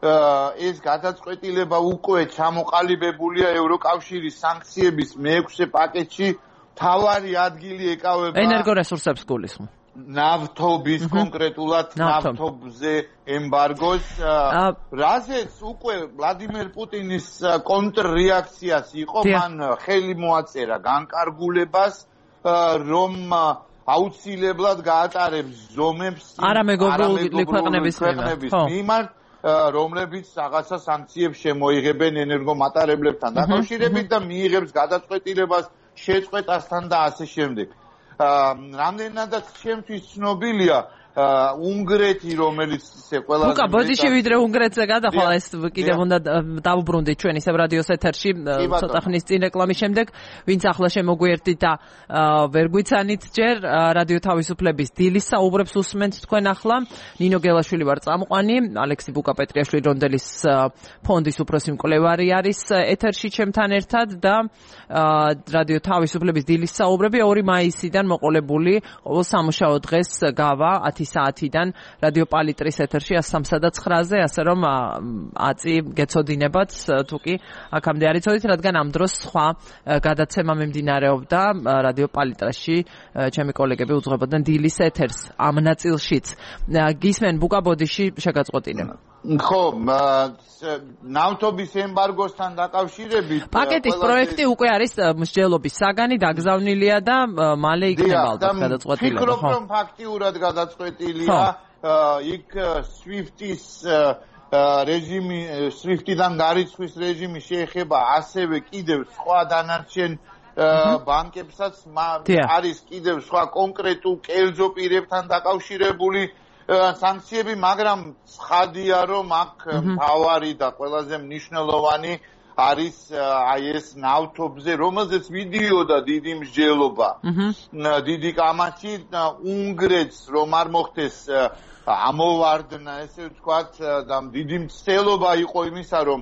ეს გადაწყვეტილება უკვე ჩამოყალიბებულია ევროკავშირის სანქციების მე-6 პაკეტში თავარი ადგილი ეკავება ენერგორესურსებს გულისხმობ ნავთობის კონკრეტულად ნავთობზე ემბარგოს რაზეც უკვე ვლადიმერ პუტინის კონტრრეაქციაც იყო მან ხელი მოაწერა განკარგულებას რომ აუცილებლად გაატარებს ზომებს არამეგობრული ქვეყნების მიმართ რომლებიც რაღაცა სანქციებს შემოიღებენ ენერგომატარებლებთან დაკავშირებით და მიიღებს გადაწყვეტილებას შეწყვეტასთან და ასე შემდეგ. რამდენადაც ჩემთვის ცნობილია უნგრეთი რომელიც ისე ყველაზე უკა ბოდიში ვიდრე უნგრეთზე გადახვალა ეს კიდევ უნდა დავუბრუნდით ჩვენ ისევ რადიოს ეთერში ცოტა ხნის წინ რეკლამის შემდეგ ვინც ახლა შემოგვიერთდით და ვერ გვიცანით ჯერ რადიო თავისუფლების დილის საუბრებს უსმენთ თქვენ ახლა ნინო გელაშვილი ვარ წამყვანი ალექსი ბუკაპეტრიაშვილი რონდელის ფონდის უფროსი მკვლევარი არის ეთერში ჩემთან ერთად და რადიო თავისუფლების დილის საუბრები 2 მაისიდან მოყოლებული ყოველ სამუშაო დღეს გავა 10 საათიდან რადიო პალიტრის ეთერში 103-ზე, ასე რომ აწი გეცოდინებათ თუ კი აქამდე არ იცოდით, რადგან ამ დროს სხვა გადაცემა მიმდინარეობდა რადიო პალიტრაში, ჩემი კოლეგები უძღვებოდნენ დილის ეთერს ამ ნაწილშიც. გისმენ ბუკაბოდიში შეგაწყვეტინება. ხო, ნავთობის ემბარგოსთან დაკავშირებით პაკეტის პროექტი უკვე არის მსჯელობის საგანი, დაგზავნილია და მალე იქნება ალბათ გადაწყვეტილება. ვფიქრობ, რომ ფაქტიურად გადაწყვეტილია იქ SWIFT-ის რეჟიმი, SWIFT-დან გარიცხვის რეჟიმი შეეხება ასევე კიდევ სხვა დანარჩენ ბანკებსაც, არის კიდევ სხვა კონკრეტულ კერძო პირებთან დაკავშირებული სანქციები, მაგრამ ცხადია, რომ აქ მთავარი და ყველაზე მნიშვნელოვანი არის აი ეს ნავთობზე, რომელზეც მიდიოდა დიდი მსჯელობა. დიდი კამათი უნგრეთს რომ არ მოხდეს ამოვარდნა, ესე ვთქვათ, და დიდი მცდელობა იყო იმისა, რომ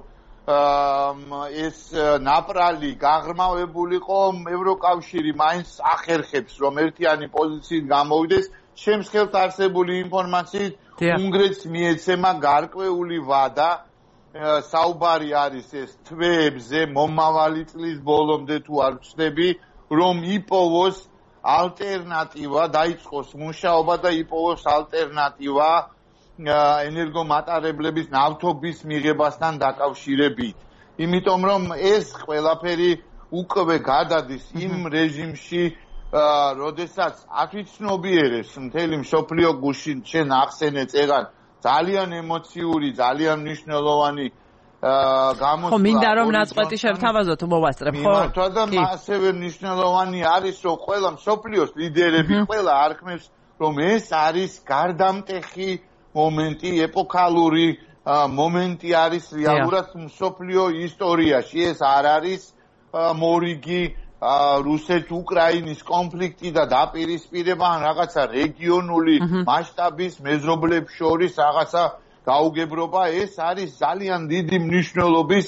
ეს ნაპრალი გაღრმავებულიყო, ევროკავშირი მაინც ახერხებს, რომ ერთიანი პოზიციით გამოვიდეს. ჩემს ხელთ არსებული ინფორმაციით უნგრეთს მიეცემა გარკვეული ვადა საუბარი არის ეს თვეებზე მომავალი წლის ბოლომდე თუ არ ვწდები რომ იპოვოს ალტერნატივა დაიწყოს მუშაობა და იპოვოს ალტერნატივა ენერგომატარებლების ნავთობის მიღებასთან დაკავშირებით იმიტომ რომ ეს ყველაფერი უკვე გადადის იმ რეჟიმში როდესაც ათვიცნობიერებს მთელი მსოფლიო გულში შენ ახსენე წეგან ძალიან ემოციური, ძალიან მნიშვნელოვანი გამოსვლა. ხო, მინდა რომ ნაწყვეტი შევთავაზოთ, მოვასწრებ, ხო? მართლა და ასევე მნიშვნელოვანი არის, რომ ყველა მსოფლიოს ლიდერები ყველა არქმევს, რომ ეს არის გარდამტეხი მომენტი, ეპოქალური მომენტი არის რეალურად მსოფლიო ისტორიაში. ეს არ არის მორიგი რუსეთ-უკრაინის კონფლიქტი და დაპირისპირება ან რაღაცა რეგიონული მასშტაბის მეზობლებს შორის რაღაცა გაუგებრობა, ეს არის ძალიან დიდი მნიშვნელობის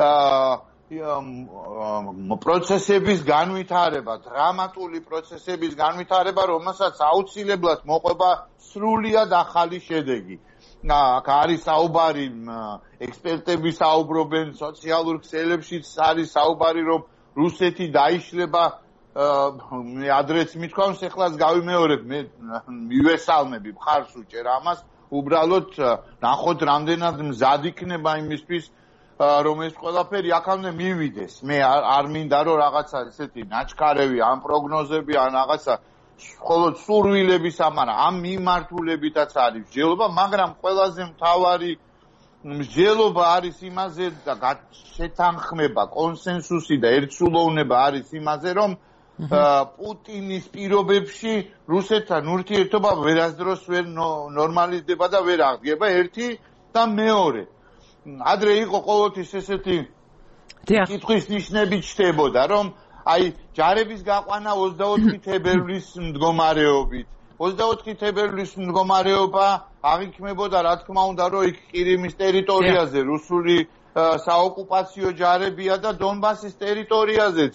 პროცესების განვითარება, დრამატული პროცესების განვითარება, რომელსაც აუცილებლად მოყვება სრულიად ახალი შედეგი. აქ არის საუბარი, ექსპერტები საუბრობენ, სოციალურ ქსელებშიც არის საუბარი, რომ რუსეთი დაიშლება ადრეც მithქვამს ეხლაც გავიმეორებ მე მივესალმები მხარს უჭერ ამას უბრალოდ ნახოთ რამდენად მზად იქნება იმისთვის რომ ეს ყველაფერი აქამდე მივიდეს მე არ მინდა რომ რაღაცა ესეთი ნაჩქარევი ან პროგნოზები ან რაღაცა მხოლოდ სურვილების ამ მიმართულებითაც არის მსჯელობა მაგრამ ყველაზე მთავარი მსჯელობა არის იმაზე და შეთანხმება, კონსენსუსი და ერთსულოვნება არის იმაზე, რომ პუტინის პირობებში რუსეთთან ურთიერთობა ვერასდროს ვერ ნორმალიზდება და ვერ აღდგება ერთი და მეორე. ადრე იყო ყოველთვის ესეთი კითხვის ნიშნები ჩნდებოდა, რომ აი ჯარების გაყვანა 24 თებერვლის მდგომარეობით. 24 თებერვლის მდგომარეობა აღიქმებოდა, რა თქმა უნდა, რომ იქ ყირიმის ტერიტორიაზე რუსული საოკუპაციო ჯარებია და დონბასის ტერიტორიაზეც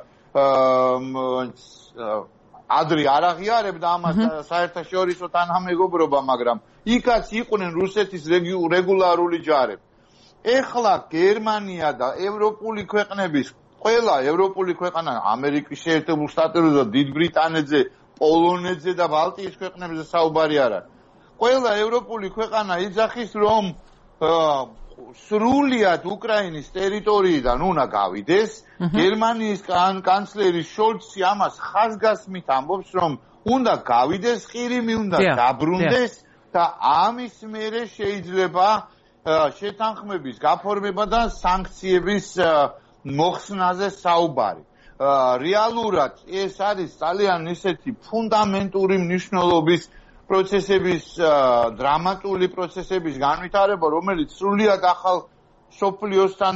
ადრე არ აღიარებდა ამას საერთაშორისო თანამეგობრობა, მაგრამ იქაც იყვნენ რუსეთის რეგულარული ჯარები. ეხლა გერმანია და ევროპული ქვეყნების ყველა ევროპული ქვეყანა, ამერიკის შეერთებულ შტატებზე, დიდ ბრიტანეთზე, პოლონეთზე და ბალტიის ქვეყნებზე საუბარი არ არის. ყველა ევროპული ქვეყანა იძახის, რომ სრულიად უკრაინის ტერიტორიიდან უნდა გავიდეს. გერმანიის კანცლერი შოლცი ამას ხაზგასმით ამბობს, რომ უნდა გავიდეს ყირიმი, უნდა დაბრუნდეს და ამის მერე შეიძლება შეთანხმების გაფორმება და სანქციების მოხსნაზე საუბარი. რეალურად ეს არის ძალიან ისეთი ფუნდამენტური მნიშვნელობის პროცესების, დრამატული პროცესების განვითარება, რომელიც სრულიად ახალ სოფლიოსთან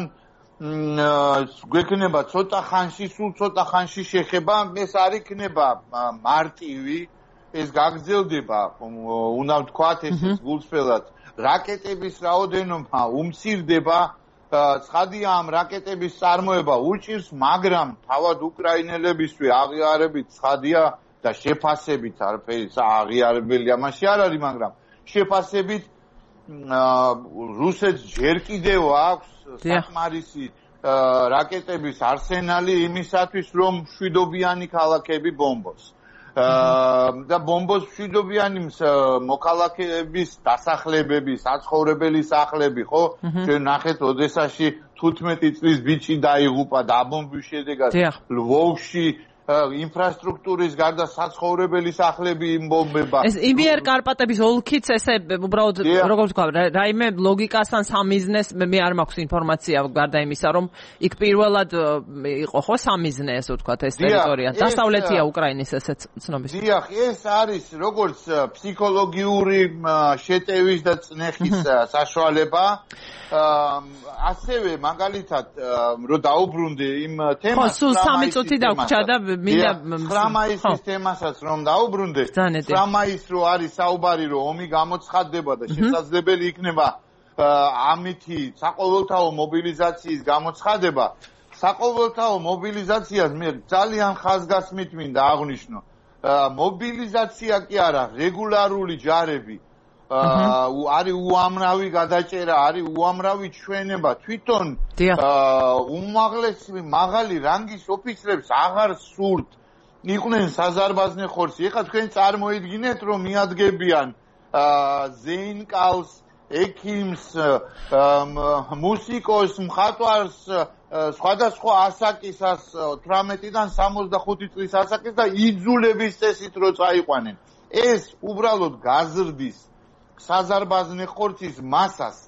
გვექნება ცოტა ხანში, სულ ცოტა ხანში შეხება. ეს არ იქნება მარტივი, ეს გაგრძელდება, უნდა ვთქვათ, ესეც გულწრფელად. რაკეტების რაოდენობა უმცირდება, ცხადია ამ რაკეტების წარმოება უჭირს, მაგრამ თავად უკრაინელებისთვის აღიარებით ცხადია და შეფასებით არაფერი აღიარებელი ამაში არ არის, მაგრამ შეფასებით რუსეთს ჯერ კიდევ აქვს საკმარისი რაკეტების არსენალი იმისათვის, რომ მშვიდობიანი ქალაქები ბომბოს. და ბომბოს მშვიდობიანი მოქალაქეების დასახლებები, საცხოვრებელი სახლები, ხო? ჩვენ ნახეთ ოდესაში 15 წლის ბიჭი დაიღუპა დაბომბვის შედეგად. ლვოვში ინფრასტრუქტურის გარდა საცხოვრებელი სახლები იმბომბება. ეს იმიერ კარპატების ოლქიც ესე უბრალოდ როგორ ვთქვა, რაიმე ლოგიკასთან სამიზნეს მე არ მაქვს ინფორმაცია გარდა იმისა, რომ იქ პირველად იყო ხო სამიზნე, ესე ვთქვათ, ეს ტერიტორია. დასავლეთია უკრაინის ესეც ცნობის. დიახ, ეს არის როგორც ფსიქოლოგიური შეტევის და წნეხის საშუალება. ასევე მაგალითად რომ დაუბრუნდე იმ თემას, ხო, სულ 3 წუთი დაგვრჩა და მინდა 9 მაისის თემასაც რომ დაუბრუნდე. 9 მაისს რო არის საუბარი, რომ ომი გამოცხადდება და შესაძლებელი იქნება ამითი საყოველთაო მობილიზაციის გამოცხადება. საყოველთაო მობილიზაციას მე ძალიან ხაზგასმით მინდა აღვნიშნო. მობილიზაცია კი არა, რეგულარული ჯარები. არის უამრავი გადაჭერა, არის უამრავი ჩვენება. თვითონ უმაღლესი მაღალი რანგის ოფიცრებს აღარ სურთ იყვნენ საზარბაზნე ხორცი. ეხლა თქვენ წარმოიდგინეთ, რომ მიადგებიან ზეინკალს, ექიმს, მუსიკოს, მხატვარს, სხვადასხვა ასაკისას 18-დან 65 წლის ასაკის და იძულების წესით რო წაიყვანენ. ეს უბრალოდ გაზრდის საზარბაზნე ხორცის მასას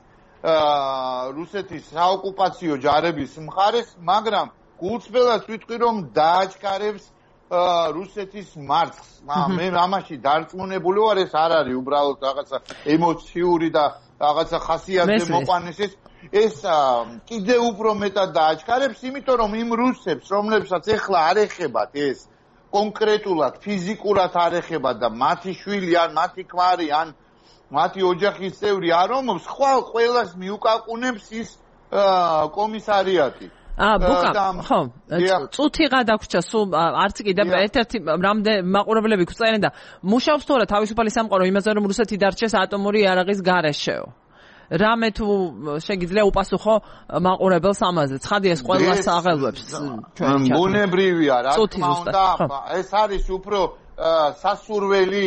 რუსეთის საოკუპაციო ჯარების მხარეს, მაგრამ გულწრფელად ვიტყვი, რომ დააჩქარებს რუსეთის მარცხს. მე ამაში დარწმუნებული ვარ, ეს არ არის უბრალოდ რაღაცა ემოციური და რაღაცა ხასიათზე მოყვანეს. ეს კიდევ უფრო მეტად დააჩქარებს, იმიტომ რომ იმ რუსებს, რომლებსაც ეხლა არ ეხებათ ეს კონკრეტულად, ფიზიკურად არ ეხებათ და მათი შვილი ან მათი ქმარი ან მათი ოჯახის წევრი არ ომობს, ყველას მიუკაკუნებს ის კომისარიატი. ბუკა, ხო, წუთი გადაგვრჩა, სულ არც კიდე ერთ-ერთი მაყურებლები გვწერენ და მუშაობს თორე თავისუფალი სამყარო იმაზე, რომ რუსეთი დარჩეს ატომური იარაღის გარეშეო. რამე თუ შეგიძლია უპასუხო მაყურებელს ამაზე? ცხადია ეს ყველას აღელვებს. ბუნებრივია, რა თქმა უნდა, ეს არის უფრო სასურველი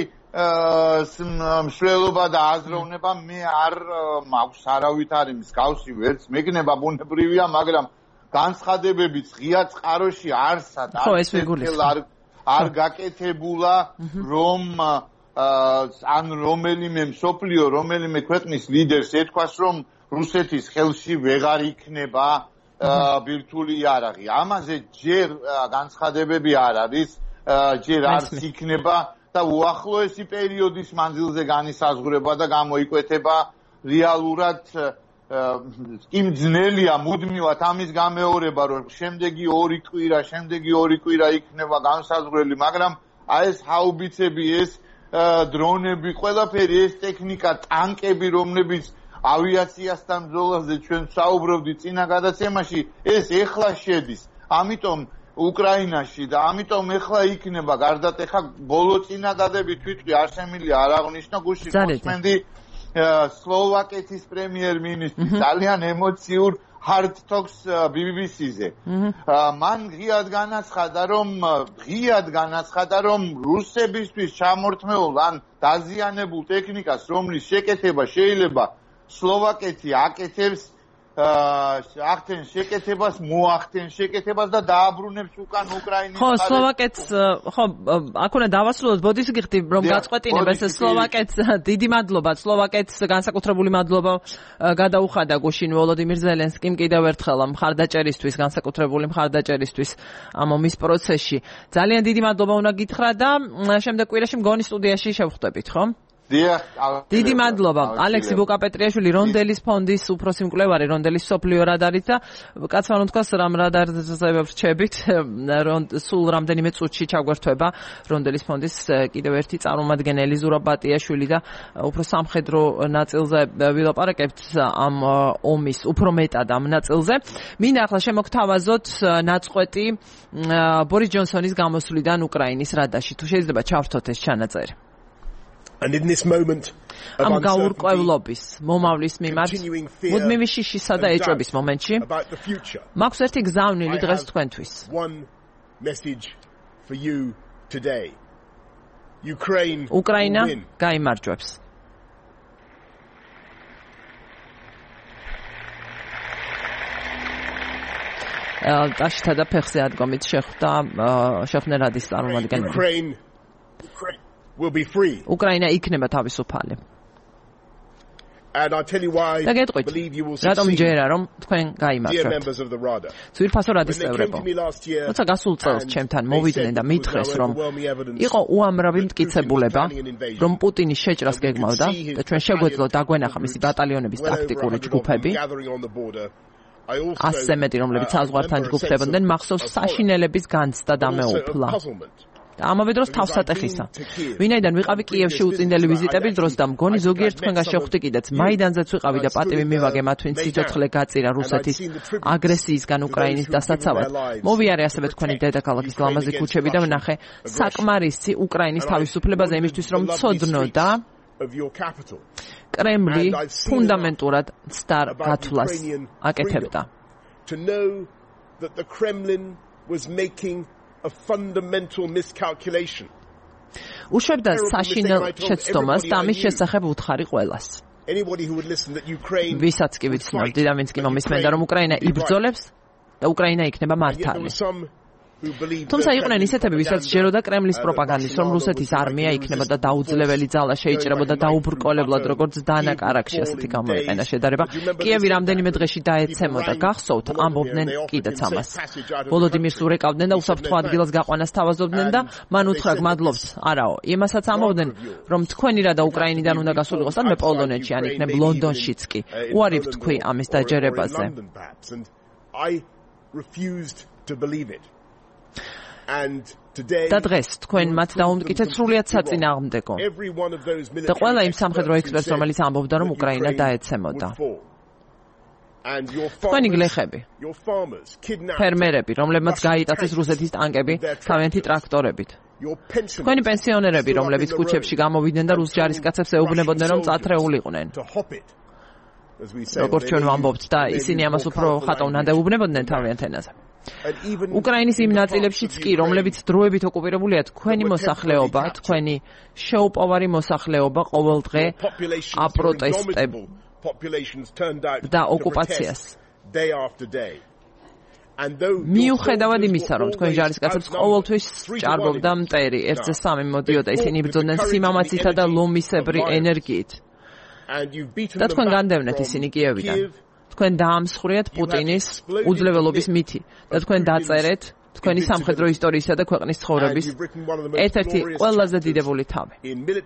მსვლელობა და აზროვნება. მე არ მაქვს არავითარი მსგავსი ვერც, მეკნება ბუნებრივია, მაგრამ განცხადებებიც ღია წყაროში არსად არ გაკეთებულა, რომ ან რომელიმე მსოფლიო, რომელიმე ქვეყნის ლიდერს ეთქვას, რომ რუსეთის ხელში ვეღარ იქნება ბირთვული იარაღი. ამაზე ჯერ განცხადებები არ არის, ჯერ არც იქნება და უახლოესი პერიოდის მანძილზე განისაზღვრება და გამოიკვეთება რეალურად იმ ძნელია მუდმივად ამის გამეორება, რომ შემდეგი 2 კვირა იქნება განსაზღვრელი, მაგრამ აი ეს ჰაუბიცები, ეს დრონები, ყველაფერი ეს ტექნიკა, ტანკები, რომლებიც ავიაციასთან ბრძოლაზე ჩვენ საუბრობდით წინა გადაცემაში, ეს ეხლა შედის. ამიტომ უკრაინაში და ამიტომ ეხლა იქნება გარდატეხა ბოლო წინადადებით ვიტყვი არ შემიძლია არ აღნიშნო გუშინ მოსმენდი სლოვაკეთის პრემიერ-მინისტრი ძალიან ემოციურ hard talks BBC-ზე. მან ღიად განაცხადა, რომ რუსებისთვის ჩამორთმეულ ან დაზიანებულ ტექნიკას, რომლის შეკეთება შეიძლება სლოვაკეთი აკეთებს, ახდენს შეკეთებას, მოახდენს შეკეთებას და დააბრუნებს უკან უკრაინის. ხო, სლოვაკეთს, ხო, აქ უნდა დავასრულოთ, ბოდის გიხდი, რომ გაწყვეტინებ ეს სლოვაკეთს, დიდი მადლობა, სლოვაკეთს განსაკუთრებული მადლობა გადაუხადა გუშინ ვოლოდიმირ ზელენსკიმ კიდევ ერთხელ მხარდაჭერისთვის, განსაკუთრებული მხარდაჭერისთვის ამ ომის პროცესში. ძალიან დიდი მადლობა უნდა გითხრა და შემდეგ კვირაში მგონი სტუდიაში შევხვდებით, ხო? დიდი მადლობა. ალექსი ბუკაპეტრიაშვილი, რონდელის ფონდის უფროსი მკვლევარი, რონდელის სოფლიო რადარით და კაცმა რომ თქვას რამ რადარზე ვრჩებით, სულ რამდენიმე წუთში ჩაგვერთვება რონდელის ფონდის კიდევ ერთი წარმომადგენელი ზურაბ ბატიაშვილი და უფრო სამხედრო ნაწილზე ვილაპარაკებთ ამ ომის, უფრო მეტად ამ ნაწილზე. მინდა ახლა შემოგთავაზოთ ნაწყვეტი ბორის ჯონსონის გამოსვლიდან უკრაინის რადაში. თუ შეიძლება ჩავრთოთ ეს ჩანაწერი. And in this moment am გაურკვევლობის მომავლის მიმართ მუდმივი შიშისა და ეჭვების მომენტში მაქვს ერთი გზავნილი დღეს თქვენთვის. One message for you today. Ukraine უკრაინა გაიმარჯვებს. ტაშთა და ფეხზე ადგომით შეხვდა რადის წარმომადგენელი. Ukraine will be free. უკრაინა იქნება თავისუფალი. And I tell you why I believe you will succeed. რატომ ჯერა რომ თქვენ გაიმარჯვებთ? Members of the Rada. ძვირფასო რადის წევრებო. როცა გასულ წელს ჩემთან მოვიდნენ და მითხრეს რომ იყო უამრავი მტკიცებულება რომ პუტინის შეჭრას გეგმავდა და ჩვენ შეგვეძლო დაგვენახა მისი ბატალიონების ტაქტიკური ჯგუფები. ასე მეტი რომლებიც საზღვართან ჯგუფდებოდნენ მახსოვს საშინელების განცდა და მეუფლა. ამავე დროს თავსატეხისა. ვინაიდან ვიყავი კიევში უწინდელი ვიზიტების დროს და მგონი ზოგიერთ თქვენგან შევხვდი კიდეც მაიდანზეც ვიყავი და პატივი მივაგე მათ ვინც სიცოცხლე გაწირა რუსეთის აგრესიისგან უკრაინის დასაცავად. მოვიარე ასევე თქვენი დედაქალაქის ლამაზი ქუჩები და ვნახე საკმარისი უკრაინის თავისუფლებაზე იმისთვის რომ ცოდნოდა კრემლი ფუნდამენტურად ცდარ გათვლას აკეთებდა. To know that the Kremlin was making a fundamental miscalculation. უშვებდა საშინელ შეცდომას და ამის შესახებ უთხარი ყველას. Anybody who would listen that Ukraine ვისაც კი ვიცნობდი და ვინც კი მომისმენდა რომ უკრაინა იბრძოლებს და უკრაინა იქნება მართალი. თუმცა იყვნენ ისეთები, ვისაც ჯეროდა კრემლის პროპაგანდის, რომ რუსეთის არმია იქნებოდა დაუძლეველი ძალა, შეიჭრებოდა დაუბრკოლებლად, როგორც დანაკარაკში ასეთი გამოიყენა შედარება. კიევი რამდენიმე დღეში დაეცემოდა. გახსოვთ, ამბობდნენ კიდეც ამას. ვოლოდიმირს ურეკავდნენ და უსაფრთხო ადგილას გაყვანას თავაზობდნენ და მან უთხრა გმადლობთ. არაო, იმასაც ამბობდნენ, რომ თქვენი რა და უკრაინიდან უნდა გასულიყოს და მე პოლონეთში ან იქნებ ლონდონშიც კი. უარი ვთქვი ამის დაჯერებაზე. I refused to believe it. And today და დღეს თქვენ მათ დაუმტკიცეთ სრულიად საწინააღმდეგო. და ყველა იმ სამხედრო ექსპერტს, რომელიც ამბობდა, რომ უკრაინა დაეცემოდა. თქვენი გლეხები, ფერმერები, რომლებმაც გაიტაცეს რუსეთის ტანკები თავიანთი ტრაქტორებით. თქვენი პენსიონერები, რომლებიც ქუჩებში გამოვიდნენ და რუს ჯარისკაცებს ეუბნებოდნენ, რომ წათრეულიყვნენ. როგორც ჩვენ ვამბობთ და ისინი ამას უფრო ხატოვნად ეუბნებოდნენ თავიანთ ენაზე. უკრაინის იმ ნაწილებშიც კი, რომლებიც დროებით ოკუპირებულია, თქვენი მოსახლეობა, თქვენი შეუპოვარი მოსახლეობა ყოველდღე აპროტესტებს და ოკუპაციას. მიუხედავად იმისა, რომ თქვენ ჯარისკაცებს ყოველთვის ჭარბობდა მტერი, ერთზე სამი მოდიოდა, ისინი იბრძოდნენ სიმამაცითა და ლომისებრი ენერგიით. და თქვენ განდევნეთ ისინი კიევიდან. თქვენ დაამსხვრიათ პუტინის უძლეველობის მითი და თქვენ დაწერეთ თქვენი სამხედრო ისტორიისა და ქვეყნის ცხოვრების ერთ-ერთი ყველაზე დიდებული თავი.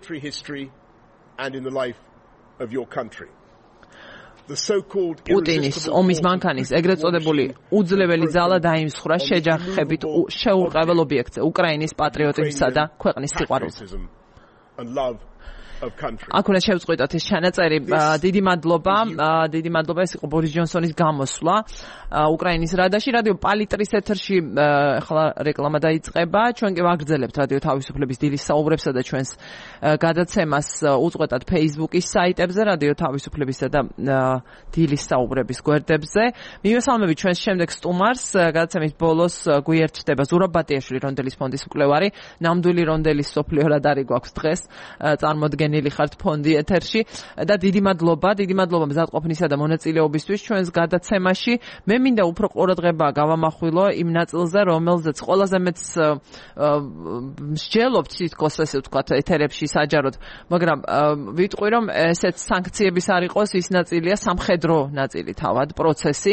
პუტინის ომის მანქანის ეგრეთ წოდებული უძლეველი ძალა დაიმსხვრა შეჯახებით შეურყეվել ობიექტზე უკრაინის პატრიოტებისა და ქვეყნის სიყვარულზე. აქ უნდა შევწყვიტოთ ეს ჩანაწერი. დიდი მადლობა ეს იყო ბორის ჯონსონის გამოსვლა უკრაინის რადაში რადიო პალიტრის ეთერში ახლა რეკლამა დაიწყება. ჩვენ კი ვაგრძელებთ რადიო თავისუფლების დილის საუბრებსა და ჩვენს გადაცემას უწყვეტად Facebook-ის საიტებზე რადიო თავისუფლებისა და დილის საუბრების გვერდებზე. მივესალმებით ჩვენს შემდეგ სტუმარს. გადაცემის ბოლოს გვიერთდება ზურაბ ბატიაშვილი, რონდელის ფონდის მკვლევარი. ნამდვილი რონდელის სოფლიო რადარი გვაქვს დღეს. წარმოდგენილი ხართ ფონდი ეთერში და დიდი მადლობა მზადყოფნისა და მონაწილეობისთვის ჩვენს გადაცემაში. მე მინდა უფრო ყურადღება გავამახვილო იმ ნაწილზე, რომელზეც ყველაზე მეც მსჯელობთ თითქოს ესე ვთქვათ ეთერებში საჯაროდ, მაგრამ ვიტყვი რომ ესეთ სანქციების არ იყოს, ის ნაწილია სამხედრო ნაწილი თავად პროცესი.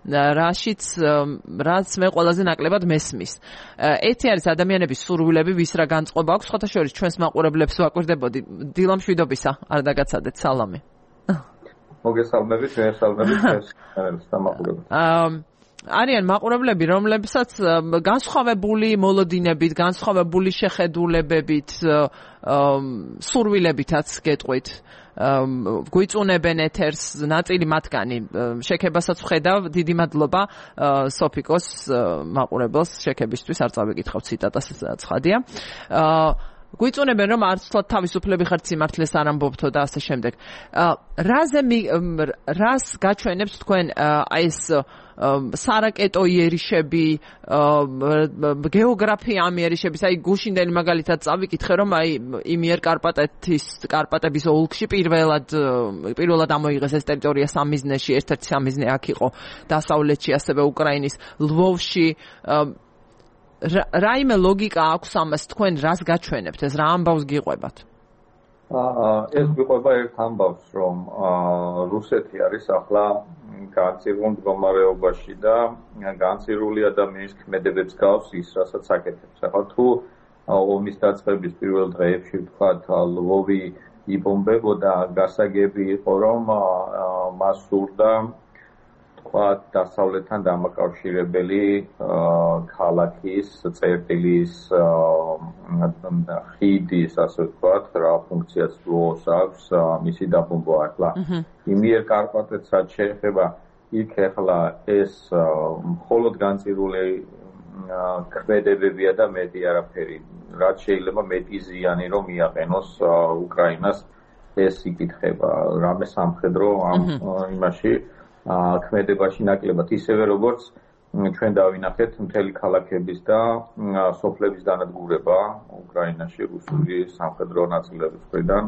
რაც მე ყველაზე ნაკლებად მესმის. ერთი არის ადამიანების სურვილები, ვის რა განწყობა აქვს, სხვათა შორის ჩვენს მაყურებლებს ვაკვირდებოდი. დილა მშვიდობისა, არ დაგაცადეთ, სალამი. მოგესალმებით, ჩვენს დამაყურებლებს. არიან მაყურებლები, რომლებსაც განსხვავებული მოლოდინებით, განსხვავებული შეხედულებებით, სურვილებითაც გეტყვით. გვიწუნებენ ეთერს, ნაწილი მათგანი შექებასაც ვხედავ. დიდი მადლობა სოფიკოს მაყურებელს შექებისთვის, არ წავიკითხავ ციტატას, ცხადია. გვიწუნებენ რომ არც თქვა თავისუფლები ხართ სიმართლეს არ ამბობთო და ასე შემდეგ. რას გაჩვენებს თქვენ ეს სარაკეტო იერიშები, გეოგრაფია ამ იერიშების, აი გუშინდელი მაგალითად წავიკითხე რომ აი კარპატების ოლქში პირველად ამოიღეს ეს ტერიტორია სამიზნეში, ერთ-ერთი სამიზნე აქ იყო დასავლეთში, ასევე უკრაინის ლვოვში. რაიმე ლოგიკა აქვს ამას, თქვენ რას გაჩვენებთ, ეს რა ამბავს გიყვებათ? ეს გიყვება ერთ ამბავს, რომ რუსეთი არის ახლა განცირულ მდგომარეობაში და განცირულია და მის ქმედებებს გავს ის, რასაც აკეთებს. ახლა თუ ომის დაწყების პირველ დღეებში ვთქვათ, ლვოვი იბომბებოდა, გასაგები იყო, რომ მას სურდა ვთქვათ, დასავლეთთან დამაკავშირებელი ქალაქის წერტილის ხიდის, ასე ვთქვათ, რა ფუნქციაც ლვოვს აქვს, მისი დაბომბვა ახლა. იმიერ კარპატებს რაც შეეხება, იქ ახლა ეს მხოლოდ განცირული ქმედებებია და მეტი არაფერი. რაც შეიძლება მეტი ზიანი რომ მიაყენოს უკრაინას, ეს იკითხება. რამე სამხედრო ამ იმაში ქმედებაში ნაკლებად, ისევე როგორც ჩვენ დავინახეთ მთელი ქალაქების და სოფლების დანადგურება უკრაინაში რუსული სამხედრო ნაწილების მხრიდან.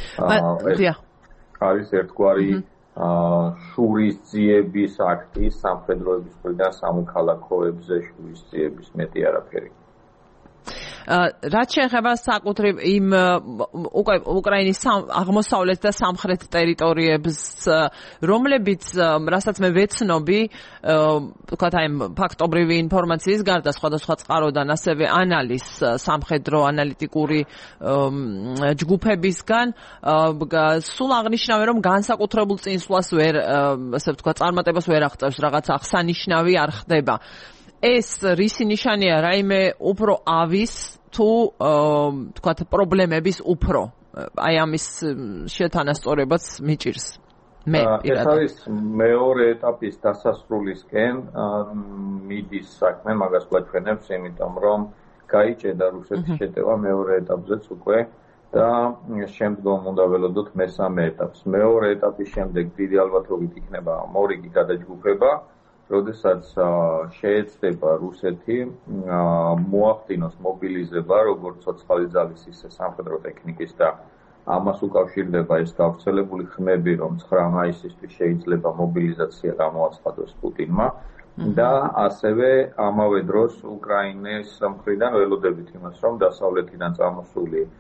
არის ერთგვარი შურისძიების აქტი სამხედროების მხრიდან სამოქალაქოებზე შურისძიების, მეტი არაფერი. რაც შეეხება საკუთრივ იმ უკრაინის აღმოსავლეთ და სამხრეთ ტერიტორიებს, რომლებიც, რასაც მე ვეცნობი, ვთქვათ, აი ფაქტობრივი ინფორმაციის გარდა სხვადასხვა წყაროდან, ასევე ანალის სამხედრო ანალიტიკური ჯგუფებისგან, სულ აღნიშნავენ, რომ განსაკუთრებულ წინსვლას ვერ, ასე ვთქვათ, წარმატებას ვერ აღწევს, რაღაც აღსანიშნავი არ ხდება. ეს რისი ნიშანია, რაიმე უფრო ავის თუ თქვათ პრობლემების უფრო აი ამის შეთანასწორებაც მიჭირს. ეს არის მეორე ეტაპის დასასრულისკენ მიდის საქმე, მაგას გვაჩვენებს, იმიტომ რომ გაიჭედა რუსეთის შეტევა მეორე ეტაპზეც უკვე და შემდგომ უნდა ველოდოთ მესამე ეტაპს. მეორე ეტაპის შემდეგ დიდი ალბათობით იქნება მორიგი გადაჯგუფება, როდესაც შეეცდება რუსეთი მოახდინოს მობილიზება როგორც ცოცხალი ძალის, ისე სამხედრო ტექნიკის და ამას უკავშირდება ეს გავრცელებული ხმები, რომ 9 მაისისთვის შეიძლება მობილიზაცია გამოაცხადოს პუტინმა და ასევე ამავე დროს უკრაინის მხრიდან ველოდებით იმას, რომ დასავლეთიდან წამოსული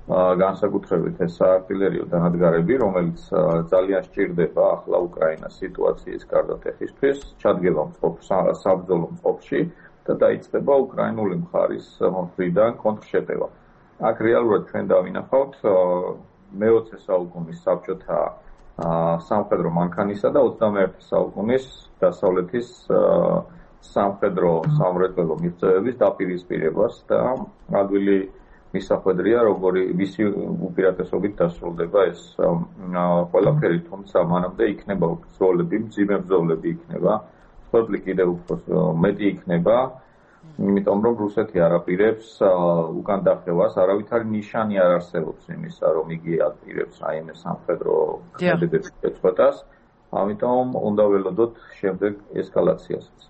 განსაკუთრებით ეს საარტილერიო დანადგარები, რომელიც ძალიან სჭირდება ახლა უკრაინას სიტუაციის გარდატეხისთვის, ჩადგება საბრძოლო მწყობრში და დაიწყება უკრაინული მხარის მხრიდან კონტრშეტევა. აქ რეალურად ჩვენ დავინახავთ მე-20 საუკუნის საბჭოთა სამხედრო მანქანისა და 21 საუკუნის დასავლეთის სამხედრო სამრეწველო მიღწევების დაპირისპირებას და ადვილი მისახვედრია, როგორი ვისი უპირატესობით დასრულდება ეს ყველაფერი, თუმცა მანამდე იქნება ბრძოლები, მძიმე ბრძოლები იქნება, სპორტლი კიდევ უფრო მეტი იქნება, იმიტომ რომ რუსეთი არ აპირებს უკან დახევას, არავითარი ნიშანი არ არსებობს იმისა, რომ იგი აპირებს რაიმე სამხედრო ქმედებების შეწყვეტას, ამიტომ უნდა ველოდოთ შემდეგ ესკალაციასაც.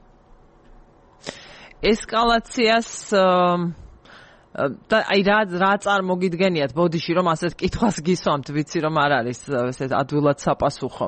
ესკალაციას და აი რა წარმოგიდგენიათ ბოდიში რომ ასეთ კითხვას გისვამთ, ვიცი რომ არ არის ესეთ ადვილად საპასუხო.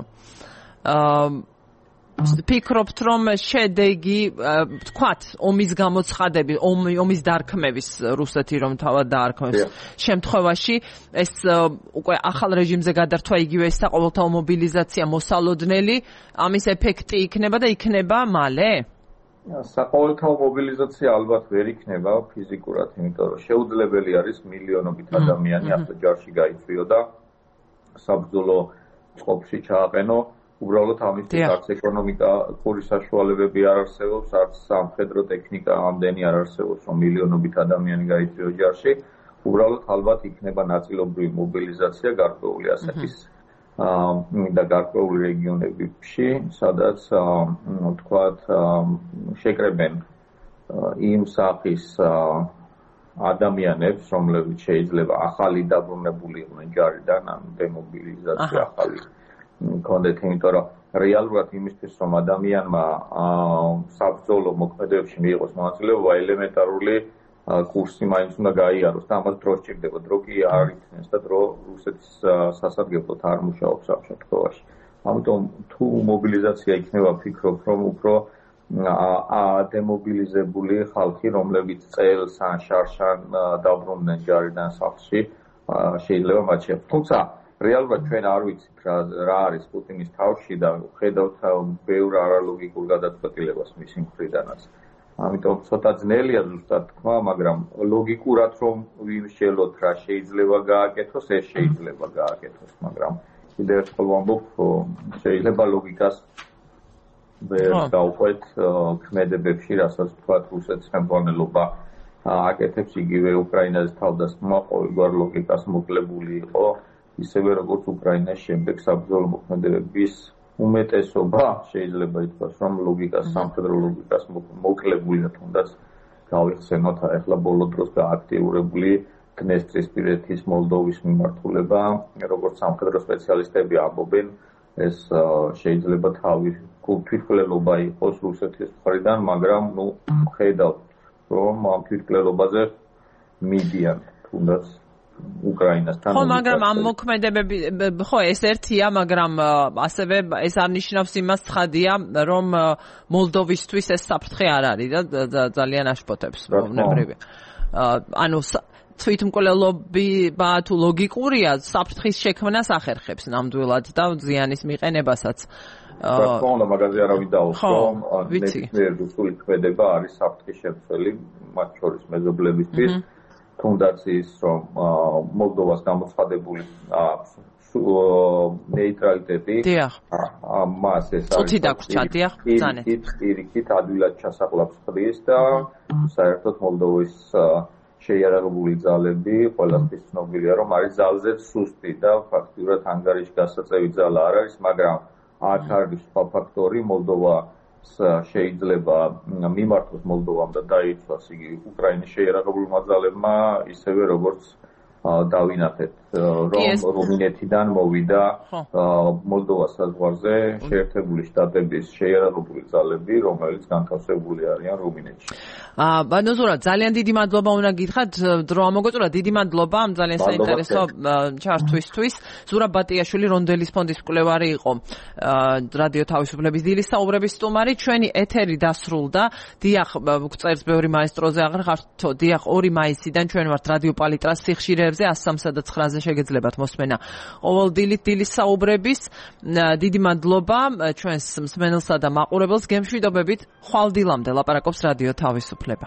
ფიქრობთ რომ შედეგი თქვათ ომის გამოცხადების, ომის დარქმევის რუსეთი რომ თავად დაარქმევს შემთხვევაში ეს უკვე ახალ რეჟიმზე გადართვა იგივე ის საყოველთაო მობილიზაცია მოსალოდნელი, ამის ეფექტი იქნება და იქნება მალე? საყოველთაო მობილიზაცია ალბათ ვერ იქნება ფიზიკურად, იმიტომ რომ შეუძლებელი არის მილიონობით ადამიანი ახლა ჯარში გაიწვიო და საბრძოლო წყობში ჩააყენო. უბრალოდ ამისთვის არც ეკონომიკური საშუალებები არ არსებობს, არც სამხედრო ტექნიკა ამდენი არ არსებობს, რომ მილიონობით ადამიანი გაიწვიო ჯარში. უბრალოდ ალბათ იქნება ნაწილობრივი მობილიზაცია გარკვეული ასაკის და გარკვეული რეგიონებში, სადაც თქვათ შეკრებენ იმ სახის ადამიანებს, რომლებიც შეიძლება ახალი დაბრუნებული იყვნენ ჯარიდან, ან დემობილიზაცია ახალი კონდეთ, იმიტომ რომ რეალურად იმისთვის, რომ ადამიანმა საბრძოლო მოქმედებებში მიიღოს მონაწილეობა, ელემენტარული კურსი მაინც უნდა გაიაროს და ამას დრო სჭირდება. დრო კი არ იწნეს და დრო რუსეთის სასარგებლოდ არ მუშაობს ამ შემთხვევაში. ამიტომ თუ მობილიზაცია იქნება, ფიქრობ, რომ უფრო დემობილიზებული ხალხი, რომლებიც წელს ან შარშან დაბრუნდნენ ჯარიდან სახლში, შეიძლება მათ შეეძლოთ. თუმცა რეალურად ჩვენ არ ვიცით რა არის პუტინის თავში და ხედავთ ბევრ არალოგიკურ გადაწყვეტილებას მისი მხრიდანაც. ამიტომ ცოტა ძნელია ზუსტად თქვა, მაგრამ ლოგიკურად რომ ვიმსჯელოთ რა შეიძლება გააკეთოს, ეს შეიძლება გააკეთოს, მაგრამ კიდევ ერთხელ ვამბობ, შეიძლება ლოგიკას ვერ დავყვეთ ქმედებებში, რასაც თქვა რუსეთის ხელმძღვანელობა აკეთებს, იგივე უკრაინაზე თავდასხმა ყოველგვარ ლოგიკას მოკლებული იყო, ისევე როგორც უკრაინას შემდეგ საბრძოლო მოქმედებების უმეტესობა შეიძლება ითქვას, რომ ლოგიკას, სამხედრო ლოგიკას მოკლებულია, თუნდაც გავიხსენოთ ახლა ბოლო დროს გააქტიურებული დნესტრისპირეთის მოლდოვის მიმართულება, როგორც სამხედრო სპეციალისტები ამბობენ, ეს შეიძლება თავი თვითმკვლელობა იყოს რუსეთის მხრიდან, მაგრამ ხედავთ, რომ ამ თვითმკვლელობაზე მიდიან, თუნდაც უკრაინასთან. ხო, მაგრამ ამ მოქმედებები, ხო, ეს ერთია, მაგრამ ასევე ეს არნიშნავს იმას, ცხადია, რომ მოლდოვისთვის ეს საფრთხე არ არის და ძალიან აშფოთებს ბუნებრივი. ანუ თვითმკვლელობა თუ ლოგიკურია, საფრთხის შექმნას ახერხებს ნამდვილად და ზიანის მიყენებასაც. რა მაგაზე არავინ დაუხო, ნებისმიერ რუსული ქმედება არის საფრთხის შემცველი, მათ შორის მეზობლებისთვის. თუნდაც ის, რომ მოლდოვას გამოცხადებული ნეიტრალიტეტი, მას ეს არის პირიქით ადვილად ჩასაყლავს ხდის და საერთოდ მოლდოვის შეიარაღებული ძალები ყველასთვის ცნობილია, რომ არის ძალზედ სუსტი და ფაქტიურად ანგარიში გასაწევი ძალა არ არის, მაგრამ აქ არის სხვა ფაქტორი, მოლდოვა შეიძლება მიმართოს მოლდოვამ და დაიცვას იგი უკრაინის შეიარაღებულმა ძალებმა, ისევე როგორც დავინახეთ რომ რუმინეთიდან მოვიდა მოლდოვას საზღვარზე შეერთებული შტატების შეიარაღებული ძალები, რომელიც განთავსებული არიან რუმინეთში. ბატონ ზურაბ, ძალიან დიდი მადლობა უნდა გითხრათ, დრო ამოგეწურა, დიდი მადლობა ამ ძალიან საინტერესო ჩართვისთვის. ზურაბ ბატიაშვილი, რონდელის ფონდის მკვლევარი იყო რადიო თავისუფლების დილის საუბრების სტუმარი. ჩვენი ეთერი დასრულდა. დიახ, წერს ბევრი მაესტროზე აღარ ხართ, დიახ, 2 მაისიდან ჩვენ ვართ რადიო პალიტრას სიხშირეებზე 103 და 9-ზე შეგეძლებათ მოსმენა ყოველ დილის საუბრების. დიდი მადლობა ჩვენს მსმენელსა და მაყურებელს. გემშვიდობებით, ხვალ დილამდე ლაპარაკობს რადიო თავისუფლება.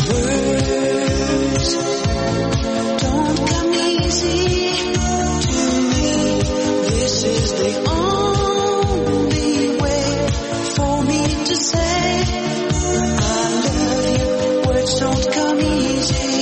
Don't come easy.